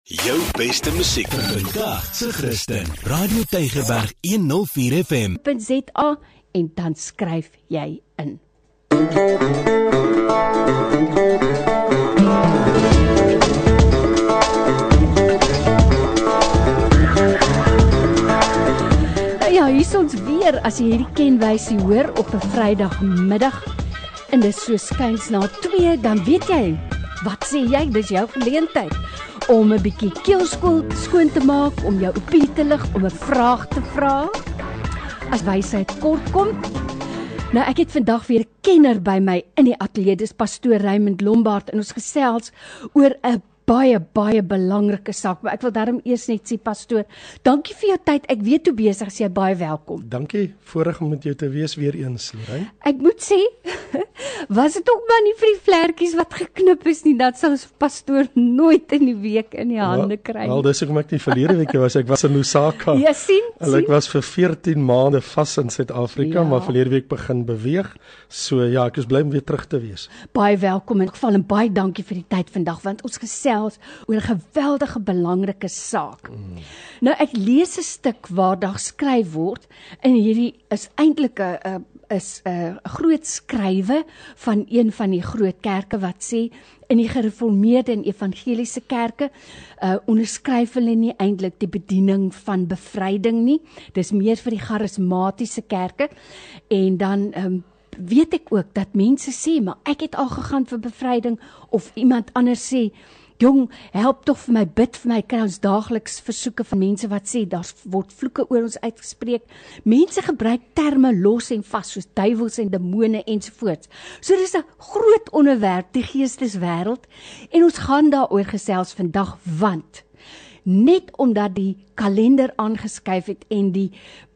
Jou beste musiek vandag se Christen. Radio Tygerberg 104 FM. .za en dan skryf jy in. Ja, hier is ons weer as jy hierdie kenwysie hoor op 'n Vrydagmiddag en dis so skuins na 2, dan weet jy, wat sê jy, dis jou geleentheid om 'n bietjie keelskoon te maak, om jou opinie te lig, om 'n vraag te vra, as wysheid kort kom. Nou, ek het vandag weer 'n kenner by my in die ateljee, dis pastoor Raymond Lombard, en ons gesels oor 'n baie belangrike saak, maar ek wil daarom eers net sê, pastoor, dankie vir jou tyd, ek weet hoe besig is jy, baie welkom. Dankie, voorreg om met jou te wees weer eens, Lorraine. Ek moet sê, was dit ook maar nie vir die vlerkies wat geknip is nie, dat sal ons pastoor nooit in die week in die hande kry. Wel, dis hoekom ek nie verlede week was, ek was in Lusaka. Ja, sien. Ek was vir 14 maande vas in Suid-Afrika, Ja. maar verlede week begin beweeg, so ja, ek is bly om weer terug te wees. Baie welkom in geval en baie dankie vir die tyd vandag, want ons gesels oor 'n geweldige belangrike saak. Nou, ek lees 'n stuk waar daar geskryf word, en hierdie is eintlik 'n groot skrywe van een van die groot kerke wat sê, in die gereformeerde en evangeliese kerke onderskryf hulle nie eintlik die bediening van bevryding nie, dis meer vir die charismatiese kerke, en dan weet ek ook dat mense sê, maar ek het al gegaan vir bevryding, of iemand anders sê, jong, help tog vir my, bid vir my, kry ons daagliks versoeke van mense wat sê, daar word vloeke oor ons uitgespreek. Mense gebruik terme los en vas, soos duiwels en demone ensovoorts. So dis 'n groot onderwerp, die geesteswêreld, en ons gaan daaroor gesels vandag, want net omdat die kalender aangeskuif het en die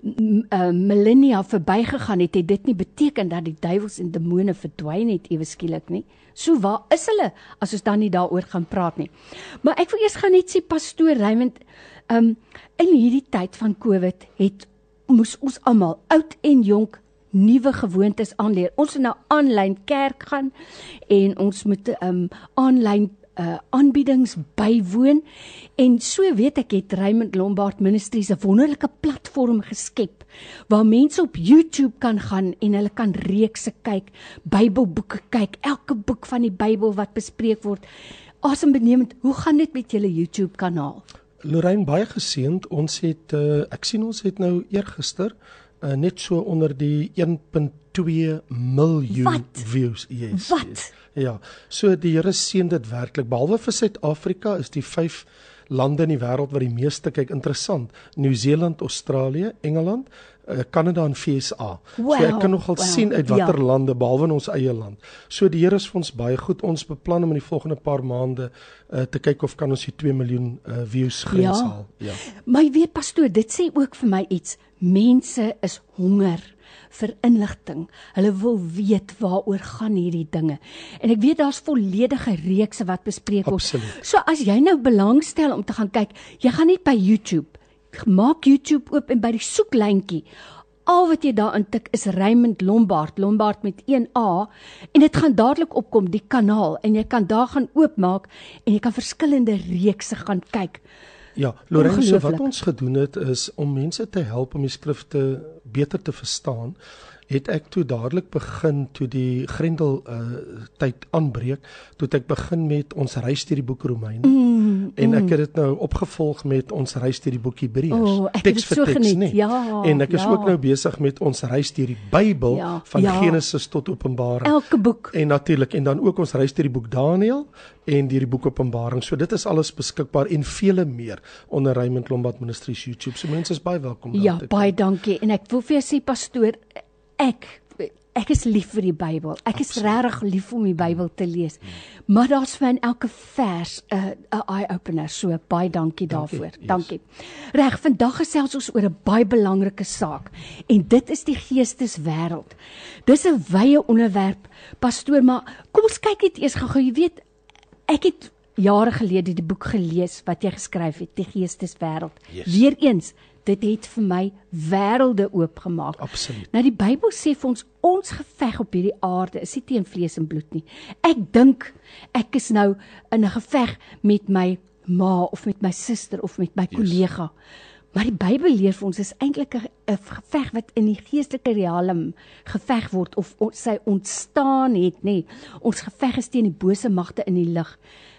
millennia verbygegaan het, het dit nie beteken dat die duiwels en demone verdwyn het ewe skielik nie. So waar is hulle, as ons dan nie daaroor gaan praat nie. Maar ek wil eers gaan net sê, pastoor Raymond, in hierdie tyd van COVID moes ons almal, oud en jonk, nuwe gewoontes aanleer. Ons moet nou aanlyn kerk gaan, en ons moet aanlyn aanbiedings bywoon, en so weet ek het Raymond Lombard Ministries 'n wonderlike platform geskep, waar mense op YouTube kan gaan, en hulle kan reekse kyk, Bybelboeke kyk, elke boek van die Bybel wat bespreek word. Asembenemend, hoe gaan dit met julle YouTube kanaal? Lorraine, baie geseënd, ons het, ek sien ons het nou eergister, net so onder die 1.2 miljoen views. Yes, Wat? Yes. Ja, so die Here seën dit werklik. Behalwe vir Suid-Afrika is die 5 lande in die wêreld wat die meeste kyk. Interessant. Nieu-Seeland, Australië, Engeland, Kanada en VSA. Wow, So ek kan nogal sien uit watter lande, behalwe in ons eie land. So die Here is vir ons baie goed. Ons beplan om in die volgende paar maande te kyk of kan ons die 2 miljoen views grens haal. Ja. Maar jy weet, pastoor, dit sê ook vir my iets. Mense is honger vir inligting. Hulle wil weet waaroor gaan hierdie dinge. En ek weet daar's volledige reekse wat bespreek word. Absoluut. So as jy nou belangstel om te gaan kyk, jy gaan net by YouTube. Maak YouTube oop en by die soeklyntjie, al wat jy daar intik is Raymond Lombard, Lombard met 1A, en dit gaan dadelik opkom, die kanaal, en jy kan daar gaan oopmaak, en jy kan verskillende reekse gaan kyk. Ja, Lorraine, so wat Ongelooflik. ons gedoen het is om mense te help om die skrifte beter te verstaan, het ek toe dadelik begin, toe die Grendel tyd aanbreek, toe het ek begin met ons reis deur die boek Romeine, en ek het dit nou opgevolg met ons reis deur die boek Hebreërs, ek het teks dit vir so teks, geniet, nee. ja, En ek is ja. ook nou besig met ons reis deur die Bybel, van Genesis tot Openbaring. Elke boek. En natuurlik, en dan ook ons reis deur die boek Daniël en deur die boek Openbaring. So dit is alles beskikbaar en vele meer onder Raymond Lombard Ministries YouTube. So mense is baie welkom daar Ja, te baie kyk. dankie. En ek wil vir jou sê, pastoor, ek is lief vir die Bybel. Ek is regtig lief om die Bybel te lees. Maar daar's vir in elke vers 'n eye-opener. So baie dankie daarvoor. Yes. Dankie. Reg, vandag gesels ons oor 'n baie belangrike saak. En dit is die geesteswêreld. Dis 'n wye onderwerp, pastoor, maar kom ons kyk net eers gou. Jy weet, ek het jare gelede die boek gelees wat jy geskryf het, Die Geesteswêreld. Yes. Weereens, dit het vir my wêrelde oopgemaak. Absoluut. Nou die Bybel sê vir ons geveg op hierdie aarde is nie teen vlees en bloed nie. Ek dink ek is nou in 'n geveg met my ma of met my suster of met my kollega. Maar die Bybel leer vir ons is eintlik 'n geveg wat in die geestelike realm geveg word of sy ontstaan het, nê. Ons geveg is teen die bose magte in die lig.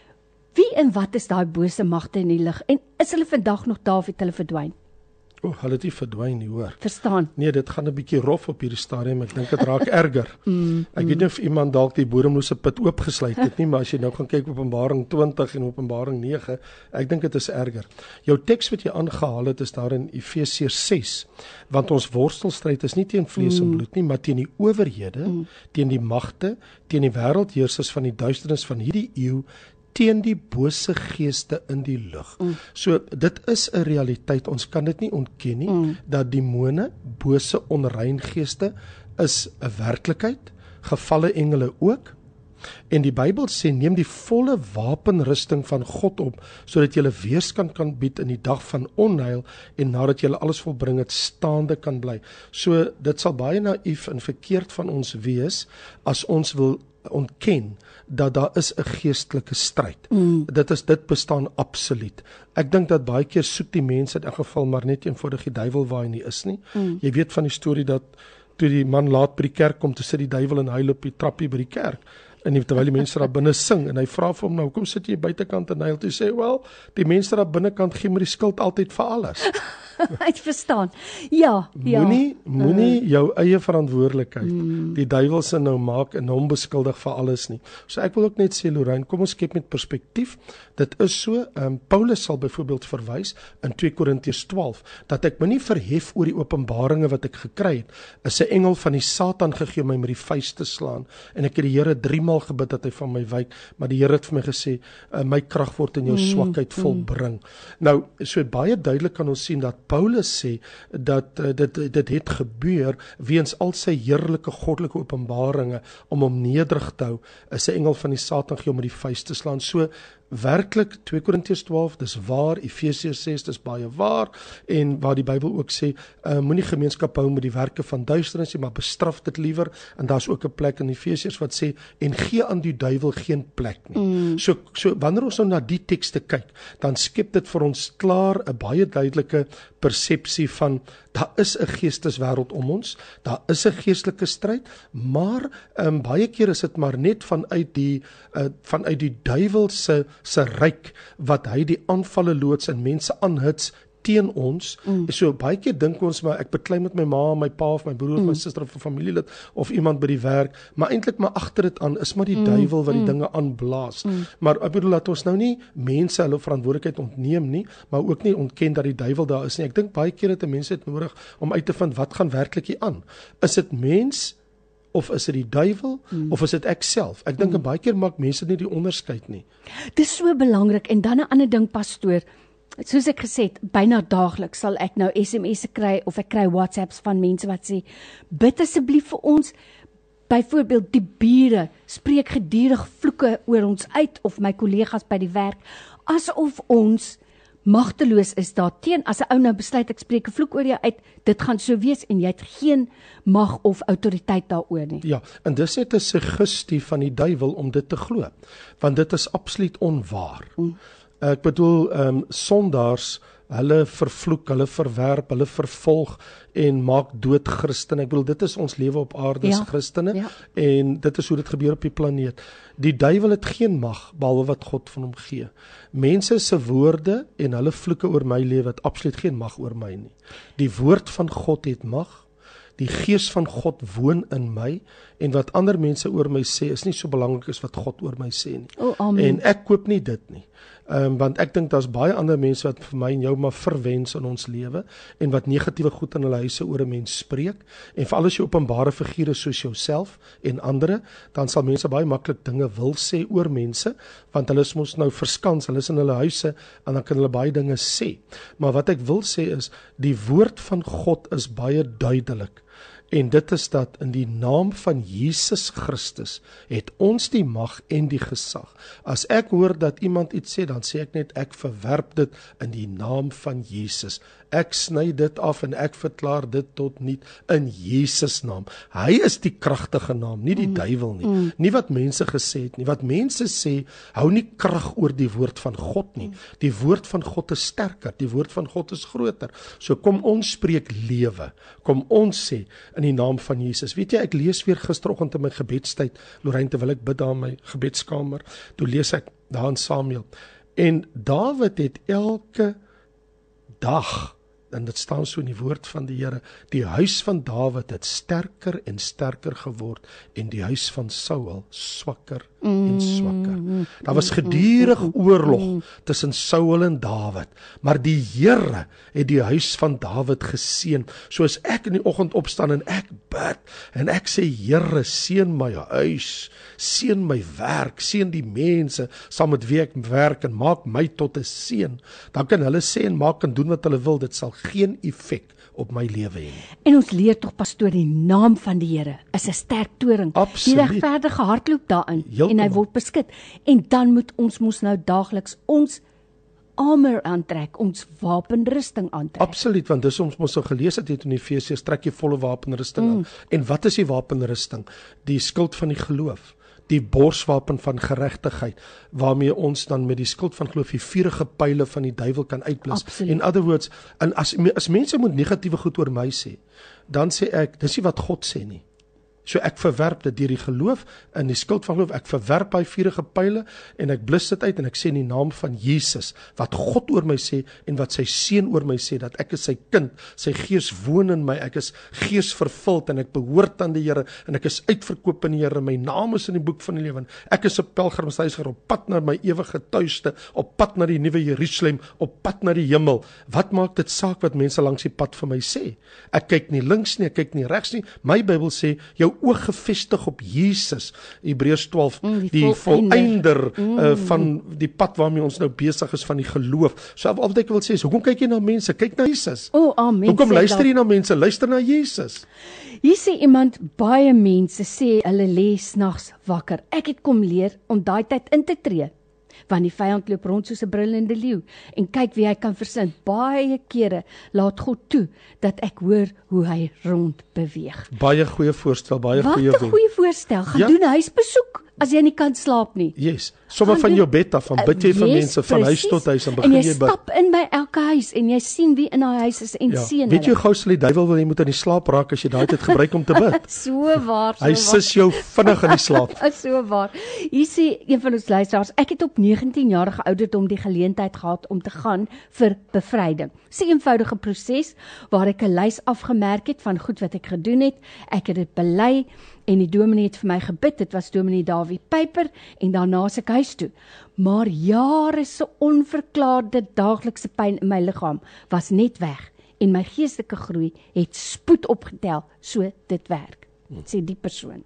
Wie en wat is daai bose magte in die lig? En is hulle vandag nog daar of het hulle verdwyn? Hulle het nie verdwyn nie, hoor. Verstaan? Nee, dit gaan 'n bietjie rof op hierdie stadium. Ek dink dit raak erger. Ek weet nie of iemand dalk die bodemlose put oopgesluit het nie, maar as jy nou gaan kyk Openbaring 20 en Openbaring 9, ek dink dit is erger. Jou teks wat jy aangehaal het is daar in Efesiërs 6, want ons worstelstryd is nie teen vlees en bloed nie, maar teen die owerhede, teen die magte, teen die wêreldheersers van die duisternis van hierdie eeu, teen die bose geeste in die lug. So dit is 'n realiteit, ons kan dit nie ontken nie, dat demone, bose onrein geeste is 'n werklikheid, gevalle engele ook. En die Bybel sê neem die volle wapenrusting van God op, sodat jy weerstand kan bied in die dag van onheil en nadat jy alles volbring het, staande kan bly. So dit sal baie naïef en verkeerd van ons wees as ons wil ontken dat daar is 'n geestelike stryd. Dit bestaan absoluut. Ek dink dat baie keer soek die mense in 'n geval maar net eenvoudig die duiwel waar hy nie is nie. Jy weet van die storie dat toe die man laat by die kerk kom, toe sit die duiwel en huil op die trappie by die kerk. En terwyl die mense daar binne sing en hy vra vir hom nou, hoekom sit jy buitekant en huil? Toe sê, wel, die mense daar binnekant gee maar die skuld altyd vir alles. Ek verstaan. Ja. Moenie jou eie verantwoordelikheid die duiwel se nou maak en hom beskuldig vir alles nie. So ek wil ook net sê, Lorraine, kom ons kyk met perspektief. Dit is so, Paulus sal byvoorbeeld verwys in 2 Korintiërs 12, dat ek my nie verhef oor die openbaringe wat ek gekry het, is 'n engel van die Satan gegee om my met die vuis te slaan, en ek het die Here 3 maal gebid dat hy van my wyk, maar die Here het vir my gesê, my krag word in jou swakheid volbring. Nou, so baie duidelik kan ons sien dat Paulus sê dat dit het gebeur weens al sy heerlike goddelike openbaringe om hom nederig te hou, is 'n engel van die Satan gegee om met die vuis te slaan. So werklik 2 Korintiërs 12, dis waar, Efesiërs 6, dis baie waar, en waar die Bybel ook sê, moenie gemeenskap hou met die werke van duisternis nie, maar bestraf dit liewer, en daar's ook 'n plek in Efesiërs wat sê, en gee aan die duiwel geen plek nie. So wanneer ons nou na die tekste kyk, dan skep dit vir ons klaar 'n baie duidelike persepsie van, daar is 'n geesteswêreld om ons, daar is 'n geestelike stryd, maar baie keer is dit maar net vanuit die duiwel se ryk, wat hy die aanvalle loods en mense aanhits teen ons. So baie keer dink ons maar ek beklei met my ma, my pa of my broer of my suster of 'n familielid of iemand by die werk, maar eintlik maar agter dit aan is maar die duiwel wat die dinge aanblaas. Maar ek bedoel dat ons nou nie mense hulle verantwoordelikheid ontneem nie, maar ook nie ontken dat die duiwel daar is nie. Ek dink baie keer het 'n mens dit nodig om uit te vind wat gaan werklik hier aan. Is dit mens of is dit die duiwel of is dit ek self? Ek dink baie keer maak mense nie die onderskeid nie. Dis so belangrik. En dan 'n ander ding, pastoor, soos ek gesê het, byna daagliks sal ek nou SMS'e kry of ek kry WhatsApps van mense wat sê, bid asseblief vir ons. Byvoorbeeld die bure spreek gedurig vloeke oor ons uit, of my kollegas by die werk, asof ons magteloos is daarteen. As 'n ou nou besluit ek spreek 'n vloek oor jou uit, dit gaan so wees en jy het geen mag of autoriteit daaroor nie. Ja, en dis net 'n suggestie van die duiwel om dit te glo, want dit is absoluut onwaar. Ek bedoel, sondaars, hulle vervloek, hulle verwerp, hulle vervolg en maak dood Christene. Ek bedoel, dit is ons lewe op aarde as Christene, en dit is hoe dit gebeur op die planeet. Die duiwel het geen mag, behalwe wat God van hom gee. Mense se woorde en hulle vloeke oor my lewe het absoluut geen mag oor my nie. Die woord van God het mag. Die gees van God woon in my, en wat ander mense oor my sê is nie so belangrik as wat God oor my sê nie. En ek koop nie dit nie. Want ek dink daar's baie ander mense wat vir my en jou maar verwens in ons lewe, en wat negatiewe goed in hulle huise oor 'n mens spreek, en veral as jy openbare figure soos jouself en ander, dan sal mense baie maklik dinge wil sê oor mense, want hulle is mos nou verskans, hulle is in hulle huise, en dan kan hulle baie dinge sê. Maar wat ek wil sê is, die woord van God is baie duidelik. En dit is dat in die naam van Jesus Christus het ons die mag en die gesag. As ek hoor dat iemand iets sê, dan sê ek net, ek verwerp dit in die naam van Jesus. Ek sny dit af en ek verklaar dit tot niet in Jesus naam. Hy is die kragtige naam, nie die duiwel nie. Nie wat mense gesê het nie. Wat mense sê, hou nie krag oor die woord van God nie. Die woord van God is sterker, die woord van God is groter. So kom ons spreek lewe. Kom ons sê in die naam van Jesus. Weet jy, ek lees weer gisteroggend in my gebedstyd, Lorraine, terwyl ek bid daar in my gebedskamer, toe lees ek daar in Samuel. En Dawid het elke dag, en dit staan so in die woord van die Here, die huis van Dawid het sterker en sterker geword en die huis van Saul swakker en swakker. Daar was gedurig oorlog tussen Saul en Dawid, maar die Here het die huis van Dawid geseën. Soos ek in die oggend opstaan en ek bid en ek sê, Here, seën my huis, seën my werk, seën die mense saam met wie ek werk en maak my tot 'n seën. Dan kan hulle sê en maak en doen wat hulle wil, dit sal geen effek op my lewe hê. En ons leer tog pastoor, die naam van die Here is 'n sterk toring. Absoluut. Die regverdige hardloop daarin Heeltemal. en hy word beskik. En dan moet ons mos nou daagliks ons armor aantrek, ons wapenrusting aantrek. Absoluut, want dis ons mos so gelees het in Efesiërs, trek jy volle wapenrusting aan. En wat is die wapenrusting? Die skild van die geloof. Die borswapen van geregtigheid, waarmee ons dan met die skild van geloof die vuurige pyle van die duiwel kan uitblus. Absoluut. In other words, en as mense moet negatiewe goed oor my sê, dan sê ek, dis nie wat God sê nie. So ek verwerp dit deur die geloof in die skild van geloof, ek verwerp hy vuurige pyle en ek blus dit uit en ek sê in die naam van Jesus, wat God oor my sê en wat sy seun oor my sê, dat ek is sy kind, sy gees woon in my, ek is gees vervuld en ek behoort aan die Here en ek is uitverkoop in die Here, my naam is in die boek van die lewe, ek is 'n pelgrimsreiziger op pad na my ewige tuiste, op pad na die nuwe Jerusalem, op pad na die hemel. Wat maak dit saak wat mense langs die pad vir my sê? Ek kyk nie links nie, ek kyk nie regs nie. My Bybel sê, jou oog gefestig op Jesus, Hebreërs 12, die volëinder van die pad waarmee ons nou besig is van die geloof. So wat ek wil sê is, hoekom kyk jy na mense? Kyk na Jesus. Amen. Hoekom luister jy na mense? Luister na Jesus. Hier sê iemand, baie mense sê hulle lê snags wakker. Ek het kom leer om daai tyd in te tree. Want die vyand loop rond soos 'n brullende leeu en kyk wie hy kan versind. Baie kere laat God toe dat ek hoor hoe hy rond beweeg. Baie goeie voorstel, baie goeie Wat 'n goeie voorstel. Gaan doen huisbesoek as jy nie kan slaap nie. Yes. Sommige van jou bed af, van bid jy vir mense van huis tot huis en begin jy bid. En jy stap in by elke huis en jy sien wie in daai huis is en seën Weet jy hoe gou sal die duiwel wil jy moet in die slaap raak as jy daai tyd gebruik om te bid? So waar. Hy sis jou vinnig in die slaap. So waar. Hier sê een van ons luisteraars, ek het op 19-jarige ouderdom die geleentheid gehad om te gaan vir bevryding. Dis 'n eenvoudige proses waar ek 'n lys afgemerk het van goed wat ek gedoen het. Ek het dit bely en die dominee het vir my gebid. Dit was dominee Dawie Pyper en daarna se ek huis toe. Maar jare se onverklaarde daaglikse pyn in my liggaam was net weg en my geestelike groei het spoed opgetel, so dit werk, sê die persoon.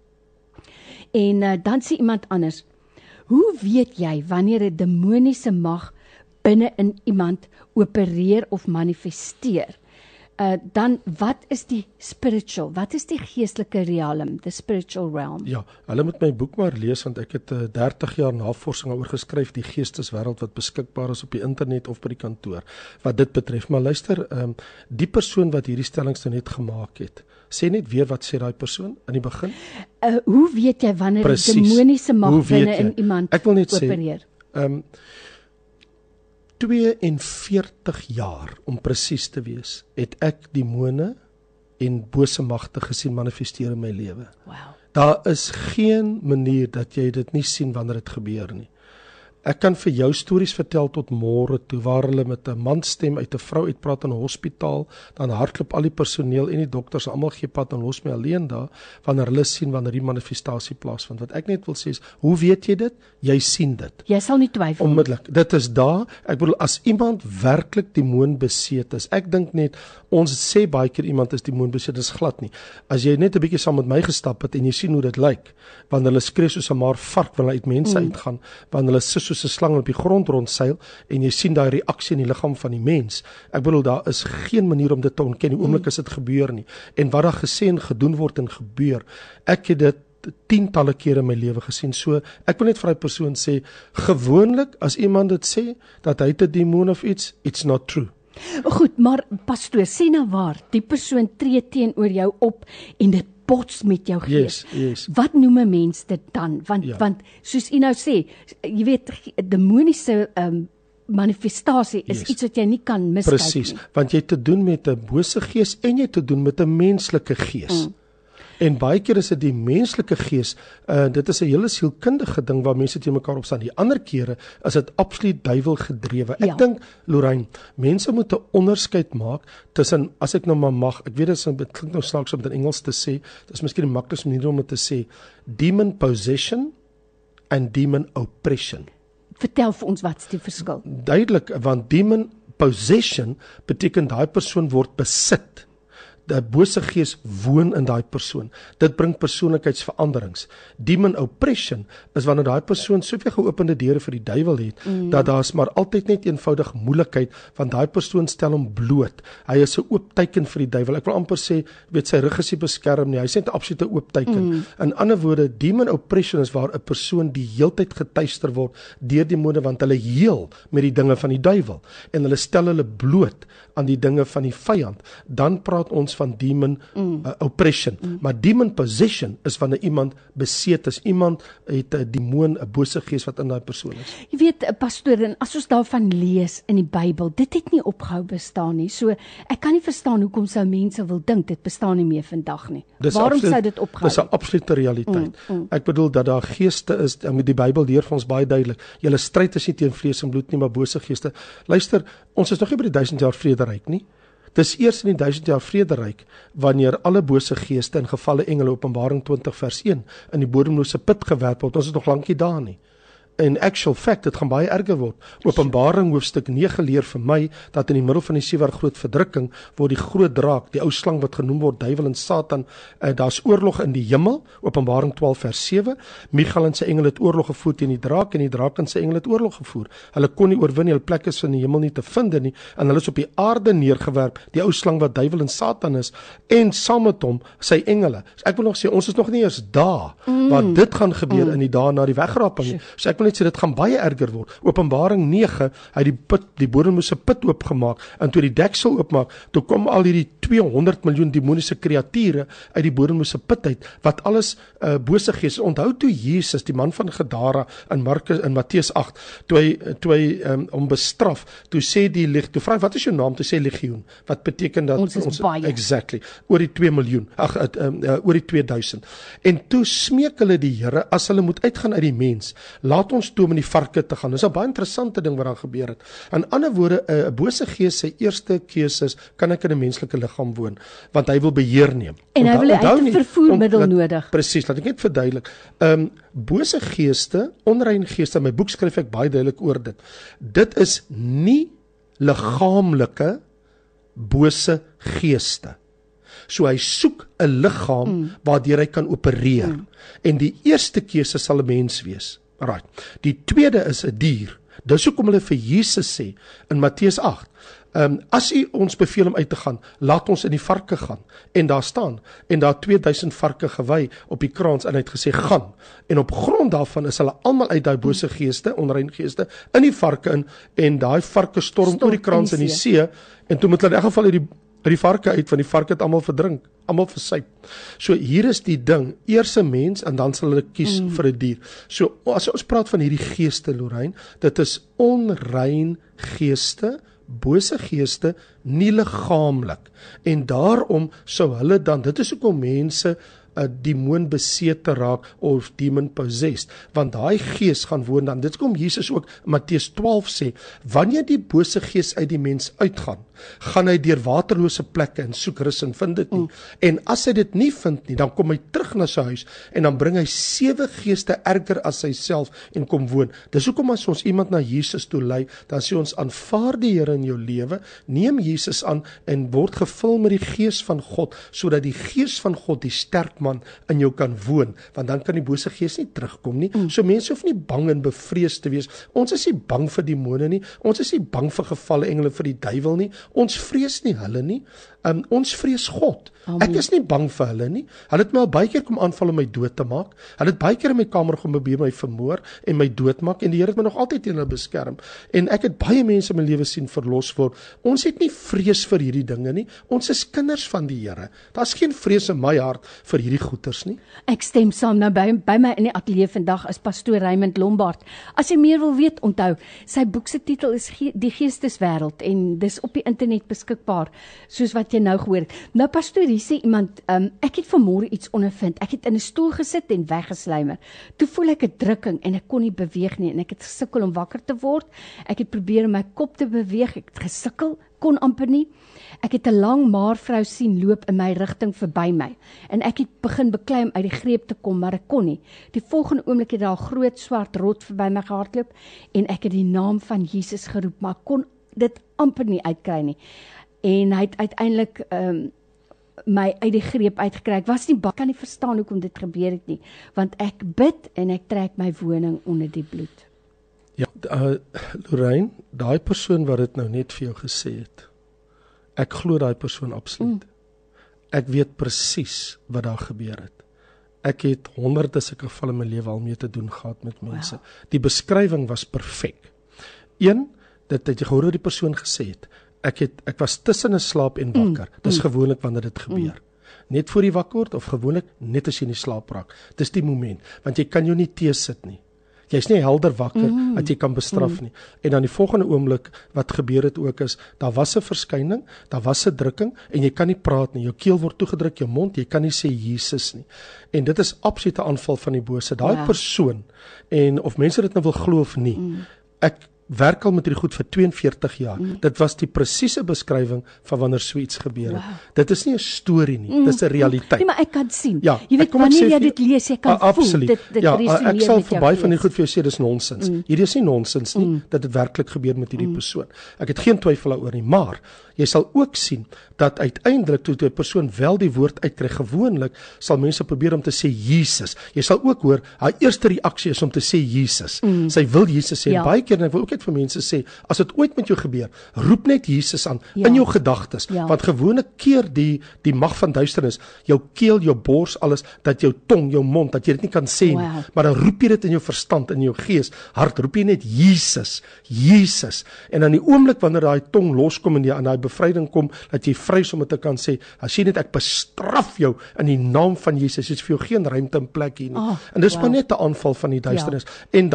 En dan sê iemand anders, hoe weet jy wanneer 'n demoniese mag binne in iemand opereer of manifesteer? Dan wat is die spiritual, wat is die geestelike realm, the spiritual realm? Ja, hulle moet my boek maar lees, want ek het 30 jaar navorsing oor geskryf, die geesteswêreld wat beskikbaar is op die internet of by die kantoor, wat dit betref. Maar luister, die persoon wat hierdie stellings net gemaak het, sê net weer wat sê daai persoon in die begin? Hoe weet jy wanneer 'n demoniese mag binne in iemand ek wil net opereer? Sê, 42 jaar, om presies te wees, het ek demone en bose magte gesien manifesteer in my lewe. Wow. Daar is geen manier dat jy dit nie sien wanneer dit gebeur nie. Ek kan vir jou stories vertel tot môre toe, waar hulle met 'n manstem uit 'n vrou uitpraat in 'n hospitaal, dan hardloop al die personeel en die dokters almal gee pad en los my alleen daar, wanneer hulle sien wanneer die manifestasie plaasvind. Wat ek net wil sê is, hoe weet jy dit? Jy sien dit. Jy sal nie twyfel. Onmiddellik. Dit is daar. Ek bedoel, as iemand werklik demoon beseet is, ek dink net, ons sê baie keer iemand is demoon beseet, is glad nie. As jy net 'n bietjie saam met my gestap het en jy sien hoe dit lyk, wanneer hulle skree soos 'n maar vark, wanneer hulle uit mense uitgaan, wanneer hulle sis soos 'n slang op die grond rondseil en jy sien daai reaksie in die liggaam van die mens. Ek bedoel daar is geen manier om dit te ontken die oomblik as dit gebeur nie. En wat daar gesê en gedoen word en gebeur, ek het dit tientalle kere in my lewe gesien. So ek wil net vir die persoon sê, gewoonlik as iemand dit sê dat hy 'n demoon of it's not true. Goed, maar pastoor, sê nou waar, die persoon tree teenoor jou op en dit bots met jou gees. Yes. Wat noem 'n mens dit dan? Want soos u nou sê, jy weet, demoniese manifestasie is iets wat jy nie kan miskyk nie. Presies, want jy het te doen met 'n bose gees en jy het te doen met 'n menslike gees. En baie keer is dit die menslike gees, dit is 'n hele sielkundige ding waar mense teen mekaar opstaan. Die ander kere is dit absoluut duiwel gedrewe. Ek dink, Lorraine, mense moet 'n onderskeid maak tussen, as ek nou maar mag, ek weet dit klink nou snaaks om dit in Engels te sê, dit is miskien die maklikste manier om dit te sê, demon possession en demon oppression. Vertel vir ons wat is die verskil? Duidelik, want demon possession beteken daai persoon word besit. Die bose gees woon in daai persoon. Dit bring persoonlikheidsveranderings. Demon oppression is wanneer daai persoon soveel geopende deure vir die duiwel het, dat daar's maar altyd net eenvoudig moeilikheid, want daai persoon stel hom bloot. Hy is 'n oop teiken vir die duiwel. Ek wil amper sê, weet sy rug is nie beskerm nie. Hy sê 'n absolute oop teiken. In ander woorde, demon oppression is waar 'n persoon die heeltyd getuister word deur demone, want hulle heel met die dinge van die duiwel en hulle stel hulle bloot aan die dinge van die vyand. Dan praat ons van demon oppression. Maar demon possession is wanneer iemand beseet is. Iemand het 'n demoon, 'n bose gees wat in daai persoon is. Jy weet, pastoor, en as ons daarvan lees in die Bybel, dit het nie opgehou bestaan nie. So ek kan nie verstaan hoekom sou mense wil dink dit bestaan nie meer vandag nie. Waarom sou dit ophou? Dis 'n absolute realiteit. Ek bedoel dat daar geeste is, die Bybel leer vir ons baie duidelik. Julle stryd is nie teen vlees en bloed nie, maar bose geeste. Luister, ons is nog nie by die 1000 jaar vrederyk nie. Dis eers in die 1000 jaar vrederyk wanneer alle bose geeste en gevalle engele, Openbaring 20 vers 1, in die bodemlose put gewerp word. Ons is nog lankie daar nie. In actual fact, dit gaan baie erger word. Openbaring hoofstuk 9 leer vir my dat in die middel van die 7 groot verdrukking word die groot draak, die ou slang wat genoem word duiwel en Satan, daar's oorlog in die hemel, Openbaring 12 vers 7. Michael en sy engele het oorlog gevoer teen die draak en die draak en sy engele het oorlog gevoer. Hulle kon nie oorwin nie, hulle plek is in die hemel nie te vind nie en hulle is op die aarde neergewerp, die ou slang wat duiwel en Satan is en saam met hom sy engele. So ek wil nog sê ons is nog nie eers daar waar dit gaan gebeur in die dae na die wegraping nie. So ek wil net sê dit gaan baie erger word. Openbaring 9, hy die bodemlose put oopgemaak en toe die deksel oopmaak, toe kom al hierdie 200 miljoen demoniese kreature uit die bodemlose put uit, wat alles bose gees. Onthou toe Jesus, die man van Gadara in Matteus 8, toe hy hom bestraf, toe sê toe vra hy, wat is jou naam? Toe sê legioen, wat beteken dat ons is baie. Exactly, oor die 2 miljoen, oor die 2000. En toe smeek hulle die Here, as hulle moet uitgaan uit die mens, laat ons toe om in die varke te gaan. Dis 'n baie interessante ding wat daar gebeur het. In ander woorde, 'n bose gees sy eerste keuse is, kan ek in 'n menslike liggaam woon, want hy wil beheer neem. En hy wil 'n vervoermiddel nodig. Presies, laat ek net verduidelik. Bose geeste, onrein geeste, in my boek skryf ek baie duidelik oor dit. Dit is nie liggaamlike bose geeste. So hy soek 'n liggaam waardeur hy kan opereer. En die eerste keuse sal 'n mens wees. Right. Die tweede is 'n dier. Dis hoekom hulle vir Jesus sê in Matteus 8, as u ons beveel om uit te gaan, laat ons in die varke gaan. En daar staan, en daar 2000 varke gewy op die kraans, en hy het gesê, gaan. En op grond daarvan is hulle almal uit daai bose geeste, onrein geeste, in die varke in, en daai varke storm oor die kraans in die see, en toe moet hulle in elk geval uit die varke uit, want die varke het almal verdrink, almal versuip. So hier is die ding, eers 'n mens en dan sal hulle kies vir 'n dier. So as ons praat van hierdie geeste, Lorraine, dit is onrein geeste, bose geeste, nie liggaamlik. En daarom sou hulle dan, dit is hoekom mense 'n demoon besete raak of demon possessed, want daai gees gaan woon dan. Dit kom Jesus ook in Matteus 12 sê, wanneer die bose gees uit die mens uitgaan, gaan hy deur waterlose plekke en soek rus en vind dit nie. En as hy dit nie vind nie, dan kom hy terug na sy huis en dan bring hy 7 geeste erger as hy self en kom woon. Dis hoekom as ons iemand na Jesus toe lei, dan sê ons aanvaar die Here in jou lewe, neem Jesus aan en word gevul met die gees van God, sodat die gees van God die sterk waakman in jou kan woon, want dan kan die bose gees nie terugkom nie. So mense hoef nie bang en bevrees te wees. Ons is nie bang vir demone nie. Ons is nie bang vir gevalle engele, vir die duiwel nie. Ons vrees nie hulle nie. Ons vrees God. Ek is nie bang vir hulle nie. Hulle het my al baie keer kom aanval om my dood te maak. Hulle het baie keer in my kamer kom probeer my vermoor en my doodmaak, en die Here het my nog altyd teen hulle beskerm. En ek het baie mense in my lewe sien verlos word. Ons het nie vrees vir hierdie dinge nie. Ons is kinders van die Here. Daar's geen vrees in my hart vir hierdie goeters nie. Ek stem saam. Nou by my in die ateljee vandag is pastoor Raymond Lombard. As jy meer wil weet, onthou, sy boek se titel is Die Geesteswêreld en dis op die internet beskikbaar, soos wat jy nou gehoor het. Nou pastoor, hier sê iemand, ek het vanmôre iets ondervind. Ek het in 'n stoel gesit en weggesluimer. Toe voel ek 'n drukking en ek kon nie beweeg nie en ek het gesukkel om wakker te word. Ek het probeer om my kop te beweeg. Ek het gesukkel, kon amper nie. Ek het 'n lang maar vrou sien loop in my rigting verby my en ek het begin beklei om uit die greep te kom, maar ek kon nie. Die volgende oomblik het daar 'n groot swart rot verby my gehardloop en ek het die naam van Jesus geroep, maar ek kon dit amper nie uitkry nie. En hy het uiteindelik my uit die greep uitgekry. Ek was nie kan nie verstaan hoekom dit gebeur het nie, want ek bid en ek trek my woning onder die bloed. Ja, Lorraine, daai persoon wat dit nou net vir jou gesê het, ek glo daai persoon absoluut. Ek weet presies wat daar gebeur het. Ek het honderde sulke gevalle in my lewe al mee te doen gehad met mense. Wow. Die beskrywing was perfek. Een, dit het jy gehoor hoe die persoon gesê het, ek was tussen 'n slaap en wakker. Dis gewoonlik wanneer dit gebeur. Net voor jy wakker word of gewoonlik net as jy in die slaap raak. Dis die moment, want jy kan jou nie teesit nie. Jy's nie helder wakker dat jy kan bestraf nie. En dan die volgende oomblik wat gebeur het ook is, daar was 'n verskyning, daar was 'n drukking en jy kan nie praat nie. Jou keel word toegedruk, jou mond, jy kan nie sê Jesus nie. En dit is absolute aanval van die bose. Daai persoon, en of mense dit nou wil glo of nie, ek werk al met hierdie goed vir 42 jaar. Dit was die presiese beskrywing van wanneer so iets gebeur het. Dit is nie 'n storie nie, dis 'n realiteit. Nee, maar ek kan sien. Ja, jy weet wanneer jy dit lees, jy kan voel dit resoneer. Ek sal verby van die goed vir jou sê dis nonsens. Hierdie is nie nonsens nie, dat dit werklik gebeur met hierdie persoon. Ek het geen twyfel daaroor nie, maar jy sal ook sien dat uiteindelik toe 'n persoon wel die woord uitkry, gewoonlik sal mense probeer om te sê Jesus. Jy sal ook hoor, haar eerste reaksie is om te sê Jesus. Sy wil Jesus sê, en baie keer, en ek wil ook net vir mense sê, as dit ooit met jou gebeur, roep net Jesus aan in jou gedagtes, want gewoonlik keer die mag van duisternis, jou keel, jou bors, alles, dat jou tong, jou mond, dat jy dit nie kan sê nie, maar dan roep jy dit in jou verstand, in jou gees, hart, roep jy net Jesus, Jesus, en dan die oomblik wanneer daai tong loskom en aan daai bevryding kom, dat jy vry is om dit te kan sê, as jy net, ek bestraf jou in die naam van Jesus, is vir jou geen ruimte en plek hier nie, en dis maar net 'n aanval van die duisternis, en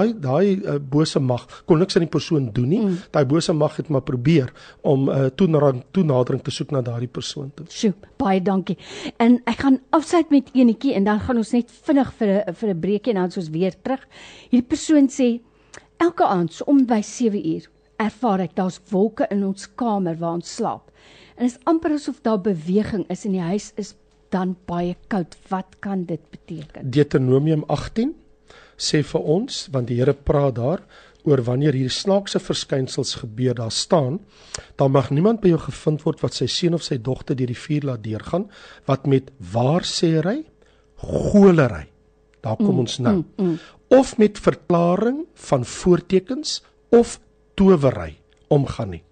daai bose mag, kon niks aan die persoon doen nie, daai bose mag het maar probeer, om toenadering te soek na daardie persoon toe. Sjoe, baie dankie, en ek gaan afsluit met enetjie, en dan gaan ons net vinnig vir 'n breekie, en dan is ons weer terug. Hierdie persoon sê, elke aand, so om by 7 uur, ervaar ek, daar's wolke in ons kamer waar ons slaap. En is amper asof daar beweging is en die huis is dan baie koud. Wat kan dit beteken? Deuteronomium 18 sê vir ons, want die Here praat daar, oor wanneer hierdie snaakse verskynsels gebeur, daar staan, dan mag niemand by jou gevind word wat sy seun of sy dogter deur die vuur laat deurgaan, wat met waarsêery, goolery, daar kom ons nou, of met verklaring van voortekens, of towery omgaan nie,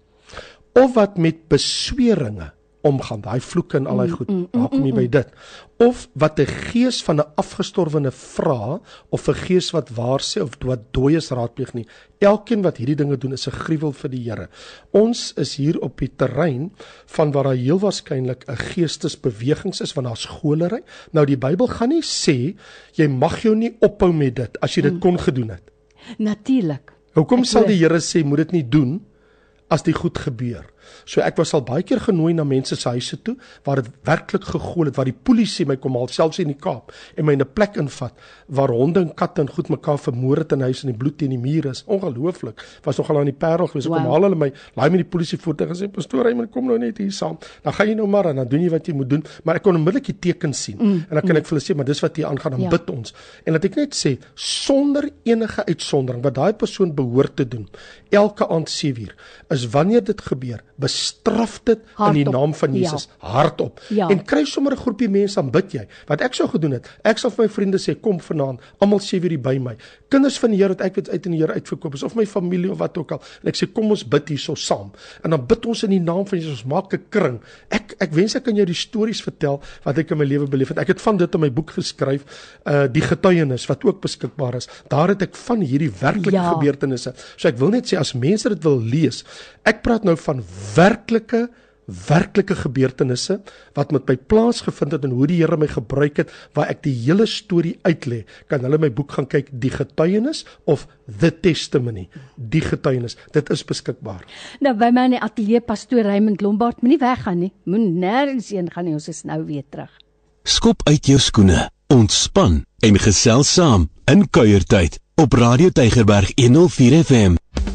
of wat met besweringe omgaan, daai vloeke en al daai goed, daar kom jy by dit, of wat 'n gees van 'n afgestorwene vra, of 'n gees wat waar sê, of wat dooies raadpleeg nie. Elkeen wat hierdie dinge doen is 'n gruwel vir die Here. Ons is hier op die terrein van waar daar heel waarskynlik 'n geestesbewegings is, want daar's goolery. Nou die Bybel gaan nie sê, jy mag jou nie ophou met dit, as jy dit kon gedoen het. Natuurlik. Hoekom sal die Here sê, moet dit nie doen, as die goed gebeur? So ek was al baie keer genooi na mense se huise toe, waar dit werklik gegool het, waar die polisie my kom haal, selfs in die Kaap, en my in 'n plek invat, waar honde en katte en goed mekaar vermoor het in huis, en die bloed teen die muur is, ongelooflik, was nogal aan die Parel gewees, kom haal hulle my, laai my die polisie voertuig en sê, pastoor, hy kom nou net hier saam, dan gaan jy nou maar, en dan doen jy wat jy moet doen, maar ek kon onmiddellik die teken sien, en dan kan ek vir hulle sê, maar dis wat hier aangaan, dan bid ons, en dat ek net sê, sonder enige uitsondering, wat daai persoon behoort te doen, elke aand 7:00, is wanneer dit gebeur, bestraf dit in die naam van Jesus, hardop. En kry sommer 'n groepie mense, dan bid jy. Wat ek sou gedoen het, ek sal vir my vriende sê, kom vanaand, almal 7:00 by my. Kinders van die Here wat ek weet uit in die Here uitverkoop is, of my familie of wat ook al. En ek sê, kom ons bid hierso saam. En dan bid ons in die naam van Jesus, ons maak 'n kring. Ek wens ek kan jou die stories vertel wat ek in my lewe beleef het. Ek het van dit in my boek geskryf, die getuienis wat ook beskikbaar is. Daar het ek van hierdie werklike gebeurtenisse. So ek wil net sê, as mense dit wil lees, ek praat nou van werklike gebeurtenisse wat met my plaasgevind het en hoe die Here my gebruik het, waar ek die hele storie uitlê. Kan hulle my boek gaan kyk, Die Getuienis of The Testimony. Die Getuienis, dit is beskikbaar. Nou by my in die ateljee pastoor Raymond Lombard, moenie weggaan nie. Moet nêrens heen gaan nie, ons is nou weer terug. Skop uit jou skoene, ontspan en gesels saam in kuiertyd op Radio Tygerberg 104 FM.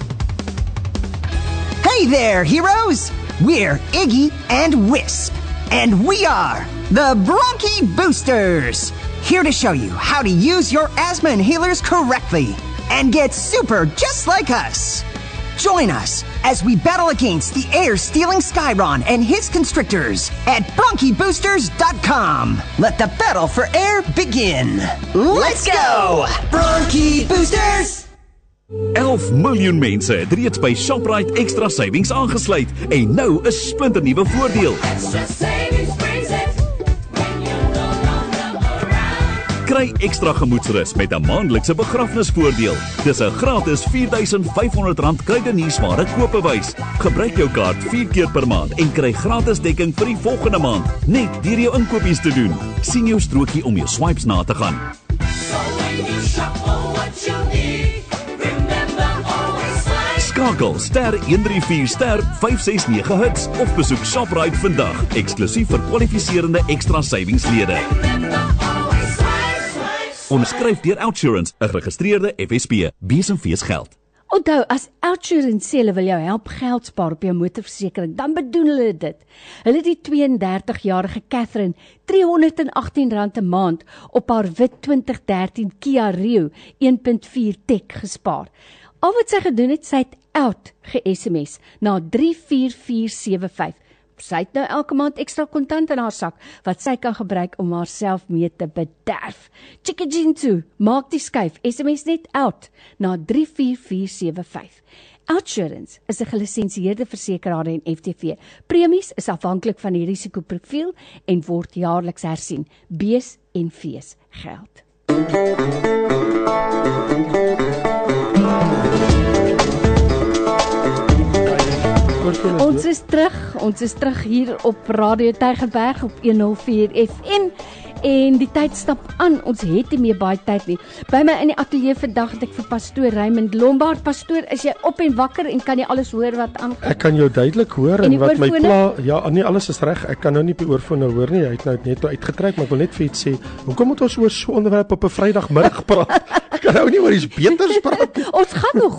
Hey there, heroes! We're Iggy and Wisp, and we are the Bronchi Boosters, here to show you how to use your asthma inhalers correctly and get super just like us. Join us as we battle against the air-stealing Skyron and his constrictors at bronchiboosters.com. Let the battle for air begin. Let's go! Bronchi Boosters! 11 miljoen mense het reeds by Shoprite Extra Savings aangesluit en nou 'n splinternuwe voordeel. Kry ekstra gemoedsrus met 'n maandelikse begrafnisvoordeel. Dis 'n gratis R4,500 kruideniersware koopbewys. Gebruik jou kaart 4 keer per maand en kry gratis dekking vir die volgende maand, net deur jou inkopies te doen. Sien jou strokie om jou swipes na te gaan. Skakel *134*569 of besoek Shoprite vandag, eksklusief vir kwalifiserende Extra Savings-lede. Onderskryf deur Outsurance, 'n geregistreerde FSP. Besenfees geld. Onthou, as Outsurance sê hulle wil jou help geld spaar op jou motorversekering, dan bedoel hulle dit. Hulle het die 32-jarige Catherine R318 'n maand op haar wit 2013 Kia Rio 1.4 Tech gespaar. Al wat sy gedoen het, sy het out ge-SMS na 34475. Sy het nou elke maand ekstra kontant in haar sak, wat sy kan gebruik om haarself mee te bederf. Chikajintu, maak die skuif, SMS net out na 34475. Outsurance is 'n gelisensieerde versekeraar en FTV. Premies is afhanklik van die risikoprofiel en word jaarliks hersien. Bees en fees geld. Ons is terug hier op Radio Tygerberg op 104 FM en die tyd stap aan. Ons het nie meer baie tyd nie. By my in die ateljee vandag het ek vir pastoor Raymond Lombard. Pastoor, is jy op en wakker en kan jy alles hoor wat aangaan? Ek kan jou duidelik hoor en wat my pla, ja, nee, alles is reg. Ek kan nou nie op die oorfone hoor nie. Hy het nou net uitgetrek, maar ek wil net vir iets sê. Hoekom moet ons oor so 'n onderwerp op 'n Vrydagmiddag praat? Ek kan nou nie oor iets beters praat nie. Ons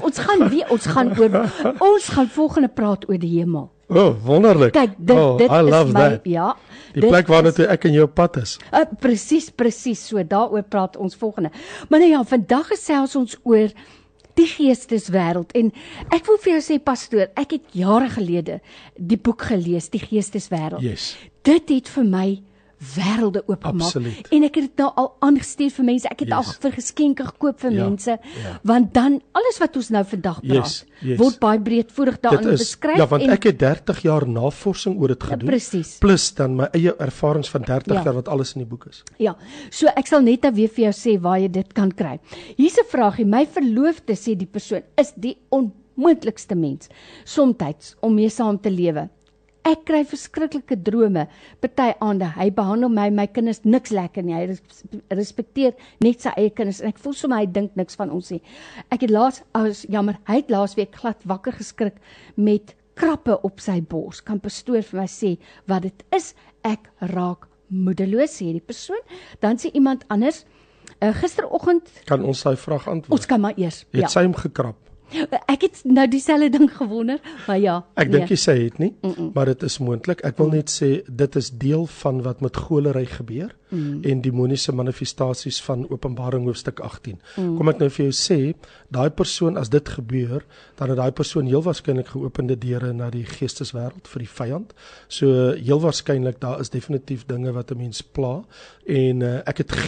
gaan volgende praat oor die hemel. Oh, wonderlik. Kyk, dit is my, ja. Die plek waarna toe ek en jou pad is. Presies, so daaroor praat ons volgende. Maar nou ja, vandag gesels ons oor die geesteswêreld en ek wil vir jou sê, pastoor, ek het jare gelede die boek gelees, Die Geesteswêreld. Yes. Dit het vir my wêrelde oopgemaak. En ek het dit nou al aangestuur vir mense. Ek het al vir geskenke gekoop vir mense, want dan alles wat ons nou vandag praat, word baie breedvoerig daarin beskryf. Ja, want ek het 30 jaar navorsing oor dit gedoen. Presies. Plus dan my eie ervarings van 30 jaar wat alles in die boek is. Ja, so ek sal net weer vir jou sê waar jy dit kan kry. Hier's 'n vraagie. My verloofde, sê die persoon, is die onmoontlikste mens somtyds om mee saam te lewe. Ek kry verskriklike drome, party aande, hy behandel my kinders niks lekker nie, hy respekteer net sy eie kinders, en ek voel sommer hy dink niks van ons nie. Ek het hy het laasweek glad wakker geskrik met krappe op sy bors. Kan pastoor vir my sê wat dit is? Ek raak moedeloos, sê die persoon. Dan sê iemand anders, gisteroggend... Kan ons daai vraag antwoord? Ons kan maar eers. Het sy hom gekrap? Ek het nou dieselfde ding gewonder, maar ja. Ek dink jy sê het nie, maar dit is moontlik. Ek wil net sê dit is deel van wat met golery gebeur en demoniese manifestasies van Openbaring hoofstuk 18. Kom ek nou vir jou sê, daai persoon as dit gebeur, dan het daai persoon heel waarskynlik geopende deure na die geesteswêreld vir die vyand. So heel waarskynlik daar is definitief dinge wat 'n mens pla en ek het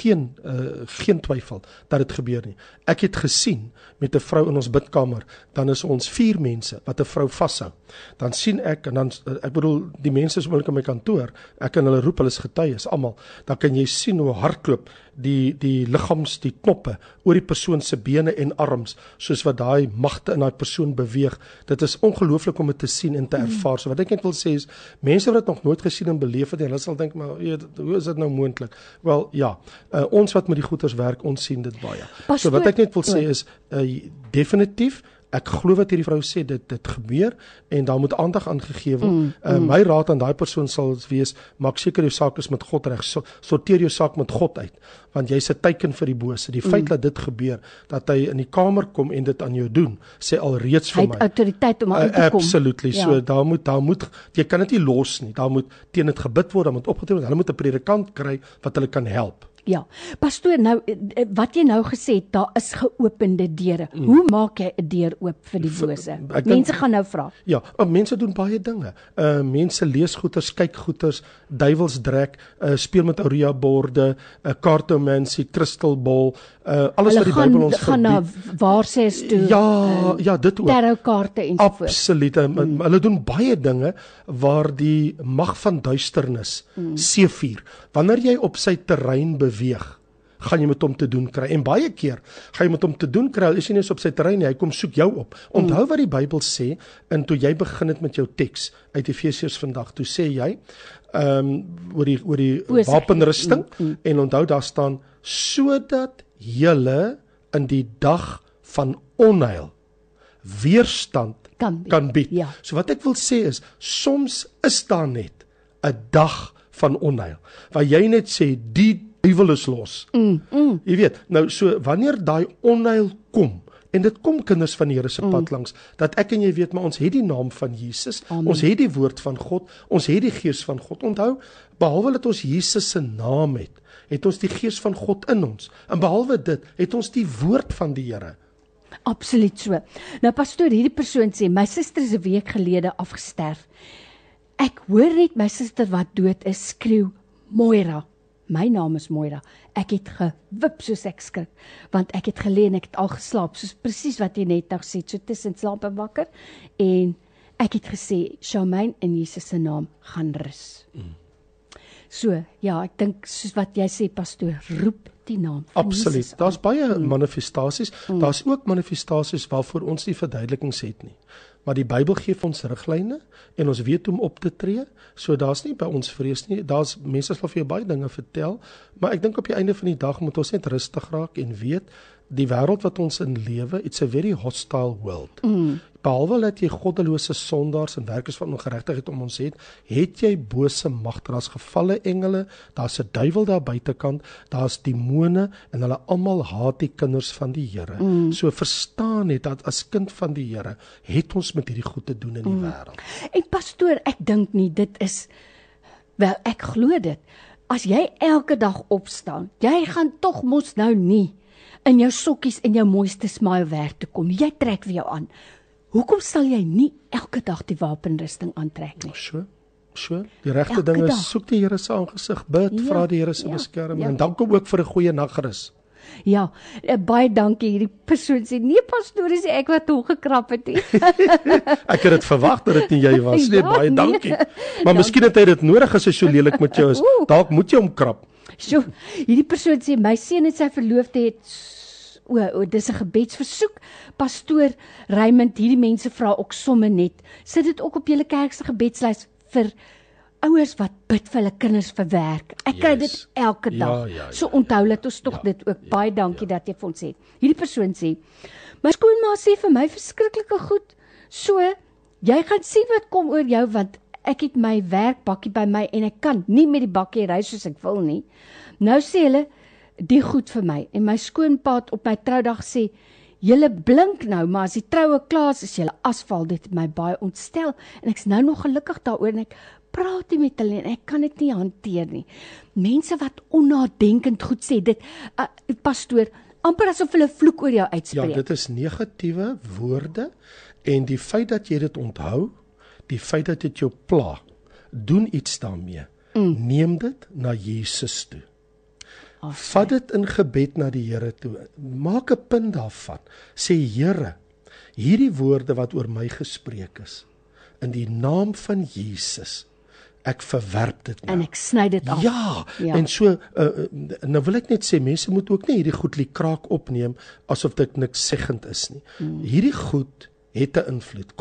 geen twyfel dat dit gebeur nie. Ek het gesien met 'n vrou in ons bidkamer, dan is ons 4 mense wat 'n vrou vashou. Dan sien ek en dan ek bedoel die mense is oomblik in my kantoor, ek kan hulle roep, hulle is getuies almal. Dan kan jy sien hoe hardloop die liggaams, die knoppe oor die persoon se bene en arms, soos wat daai magte in daai persoon beweeg. Dit is ongelooflik om dit te sien en te ervaar. So wat ek net wil sê is, mense wat dit nog nooit gesien en beleef het, hulle sal dink, maar hoe is dit nou moontlik? Wel ja, ons wat met die goeters werk, ons sien dit baie. So wat ek net wil sê is, definitief, ek glo wat hierdie vrou sê, dit gebeur en daar moet aandag aangegee word. My raad aan daai persoon sal wees, maak seker jou saak is met God reg. Sorteer jou saak met God uit, want jy's 'n teken vir die bose. Die feit dat dit gebeur, dat hy in die kamer kom en dit aan jou doen, sê alreeds vir my. Hy het autoriteit om aan te kom. Absolutely. Ja. So daar moet jy kan dit nie los nie. Daar moet teen dit gebid word, daar moet opgetree word. Hulle moet 'n predikant kry wat hulle kan help. Ja, pastoor, nou wat jy nou gesê het, daar is geopende deure. Hoe maak jy 'n deur oop vir die bose? Mense gaan nou vra. Ja, mense doen baie dinge. Mense lees goeters, kyk goeters, duiwelsdrek, speel met Ouija borde, cartomancy, kristalbol, alles wat die Bybel ons gaan na waarsês toe. Ja, dit ook. Tarotkaarte en so voort. Absoluut. Hulle doen baie dinge waar die mag van duisternis seevier. Wanneer jy op sy terrein beweeg, gaan jy met hom te doen kry. En baie keer gaan jy met hom te doen kry, al is jy nie eens op sy terrein nie, hy kom soek jou op. Onthou wat die Bybel sê, en toe jy begin het met jou teks uit Efesiërs vandag, toe sê jy, oor die wapenrusting, en onthou daar staan, sodat julle in die dag van onheil weerstand kan bied. Ja. So wat ek wil sê is, soms is daar net 'n dag van onheil, waar jy net sê, die duiwel is los. Jy weet, nou so, wanneer daai onheil kom, en dit kom kinders van die Here se pad langs, dat ek en jy weet, maar ons het die naam van Jesus, ons het die woord van God, ons het die gees van God. Onthou, behalwe dat ons Jesus se naam het ons die gees van God in ons, en behalwe dit, het ons die woord van die Here. Absoluut so. Nou pastoor, hierdie persoon sê, my suster is 'n week gelede afgesterf. Ek hoor net my suster wat dood is, skreeu, Moira. My naam is Moira. Ek het gewip soos ek skrik, want ek het gelê en ek het al geslaap, soos presies wat jy net nou sê, so tussen slaap en wakker, en ek het gesê, Charmaine in Jesus se naam gaan rus. So, ja, ek dink, soos wat jy sê, pastoor, roep die naam van Absoluut. Jesus. Daar's baie manifestasies, daar's ook manifestasies waarvoor ons nie verduidelikings het nie. Maar die Bybel gee vir ons riglyne en ons weet hoe om op te tree. So daar's nie by ons vrees nie. Daar's mense sal vir jou baie dinge vertel, maar ek dink op die einde van die dag moet ons net rustig raak en weet die wêreld wat ons in lewe, it's a very hostile world. Behalwe dat jy goddelose sondaars en werkers van ongeregtigheid om ons het jy bose magte, daar's gevalle engele, daar's 'n duiwel daar buitekant, daar's demone en hulle almal haat die kinders van die Here. So verstaan net dat as kind van die Here het ons met hierdie goed te doen in die wêreld. En pastoor, ek dink nie dit is, wel ek glo dit, as jy elke dag opstaan, jy gaan tog mos nou nie in jou sokkies en jou mooiste smile werk toe kom, jy trek vir jou aan. Hoekom sal jy nie elke dag die wapenrusting aantrek nie? So, die regte ding is, soek die Here se aangesig, bid, vra die Here se beskerming, en dank hom ook vir 'n goeie nagrus. Ja, baie dankie, hierdie persoon sê, nee pastoor, is ek wat hom gekrap het nie. Ek het dit verwag dat dit nie jy was nie, baie dankie. Maar miskien het hy dit nodig as hy so lelik met jou is, dalk moet jy hom krap. So, hierdie persoon sê, my seun en sy verloofde het, dis 'n gebedsversoek. Pastoor Raymond, hierdie mense vra ook somme net, sit dit ook op julle kerk se gebedslys vir ouers wat bid vir hulle kinders vir werk. Ek kry dit elke dag. So onthou dat ons tog dit ook. Baie dankie dat jy vir ons sê. Hierdie persoon sê, my skoonma sê vir my verskriklike goed. So, jy gaan sien wat kom oor jou, want ek het my werkbakkie by my en ek kan nie met die bakkie ry soos ek wil nie. Nou sê hulle die goed vir my, en my skoonpa op my troudag sê, julle blink nou, maar as die troue klaar is julle asfal, dit het my baie ontstel, en ek's nou nog gelukkig daaroor, en ek praat nie met hulle, en ek kan dit nie hanteer nie. Mense wat onnadenkend goed sê, dit, pastoor, amper asof hulle vloek oor jou uitspreek. Ja, dit is negatiewe woorde, en die feit dat jy dit onthou, die feit dat dit jou pla, doen iets daarmee. Neem dit na Jesus toe. Vat dit in gebed na die Here toe. Maak 'n punt daarvan. Sê Here, hierdie woorde wat oor my gespreek is, in die naam van Jesus, ek verwerp dit nou. En ek sny dit af. Ja, en so, nou wil ek net sê, mense moet ook nie hierdie goed liekraak opneem, asof dit niks seggend is nie. Hierdie goed het 'n invloed.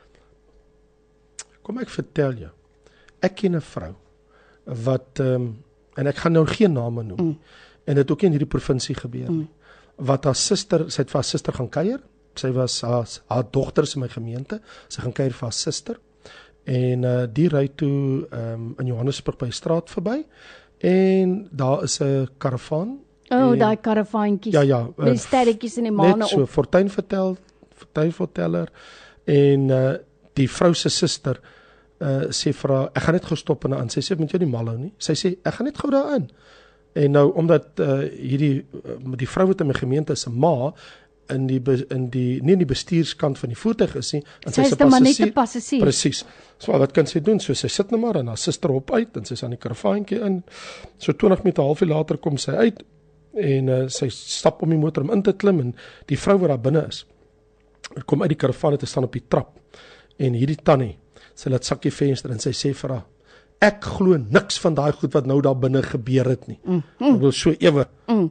Kom ek vertel jou. Ek ken 'n vrou, wat, en ek gaan nou geen name noem, en dit ook nie in hierdie provinsie gebeur nie, wat haar suster, sy het vir haar suster gaan kuier, sy was, haar dogter is in my gemeente, sy gaan kuier vir haar suster, en die ry toe in Johannesburg by 'n straat verby, en daar is 'n karavaan. Daai karavaantjies, met die sterretjies in die maane net so, fortuinverteller, en die vrou se suster, sê vir haar, ek gaan net gestop en aan, sy sê, moet jou nie mal hou nie, sy sê, ek gaan net gou daar in, en nou, omdat die vrou wat in my gemeente is 'n ma, nie in die bestuurskant van die voertuig is nie, en sy is 'n passasier, presies, so wat kan sy doen, so sy sit nou maar, en haar suster hop uit, en sy is aan die karavaantjie in, so 20 minute, halfuur later kom sy uit, en sy stap om die motor om in te klim, en die vrou wat daar binne is, kom uit die karavaan te staan op die trap, en hierdie tannie, sy laat sakkie venster, en sy sê vir haar, ek glo niks van daai goed wat nou daar binne gebeur het nie. Ek wil so ewe,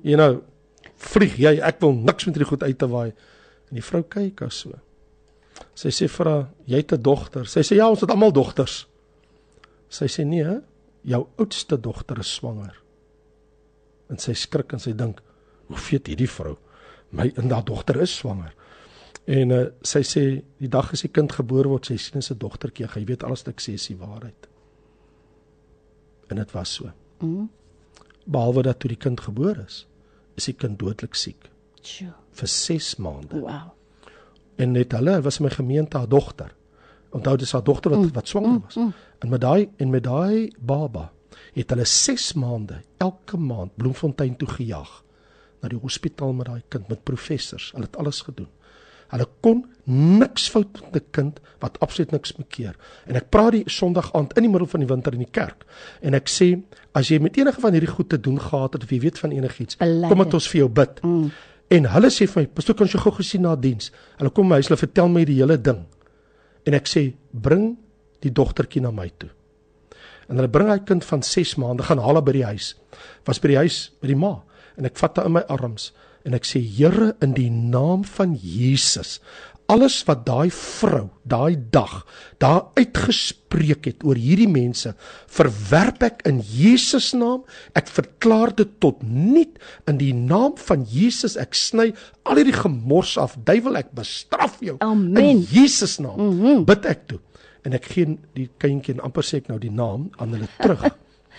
vlieg jy, ek wil niks met die goed uit te waai. En die vrou kyk as so. Sy sê vir haar, jy het 'n dogter. Sy sê, ja, ons het almal dogters. Sy sê, nee, jou oudste dogter is swanger. En sy skrik en sy dink, hoe weet hierdie vrou? My dogter is swanger. En sy sê, die dag as die kind gebore word, sy sien is 'n dogtertjie, jy weet alles wat ek sê is die waarheid. En dit was so. Behalwe dat toe die kind gebore is die kind dodelik siek. Vir 6 maande. Wow. En net hulle, was in my gemeente haar dogter. Onthou, dis haar dogter wat swanger was. En met daai baba het hulle 6 maande, elke maand, Bloemfontein toe gejaag, na die hospitaal met daai kind, met professors, hulle het alles gedoen. Hulle kon niks fout met 'n kind, wat absoluut niks mekeer. En ek praat die Sondag aand, in die middel van die winter in die kerk, en ek sê, as jy met enige van hierdie goed te doen gehad het, of jy weet van enigiets, kom het ons vir jou bid. En hulle sê vir my, pastoor, kan jy gou gesien na diens? Hulle kom my huis, hulle vertel my die hele ding. En ek sê, bring die dogtertjie na my toe. En hulle bring hy kind van 6 maande, gaan haal haar by die huis. Was by die huis, by die ma. En ek vat haar in my arms, en ek sê, Here, in die naam van Jesus, alles wat daai vrou, daai dag, daar uitgespreek het oor hierdie mense, verwerp ek in Jesus naam, ek verklaar dit tot niet, in die naam van Jesus, ek sny al hierdie gemors af, duiwel, ek bestraf jou, Amen. In Jesus naam, bid ek toe, en ek gee die kindjie, en amper sê ek nou die naam, aan hulle terug,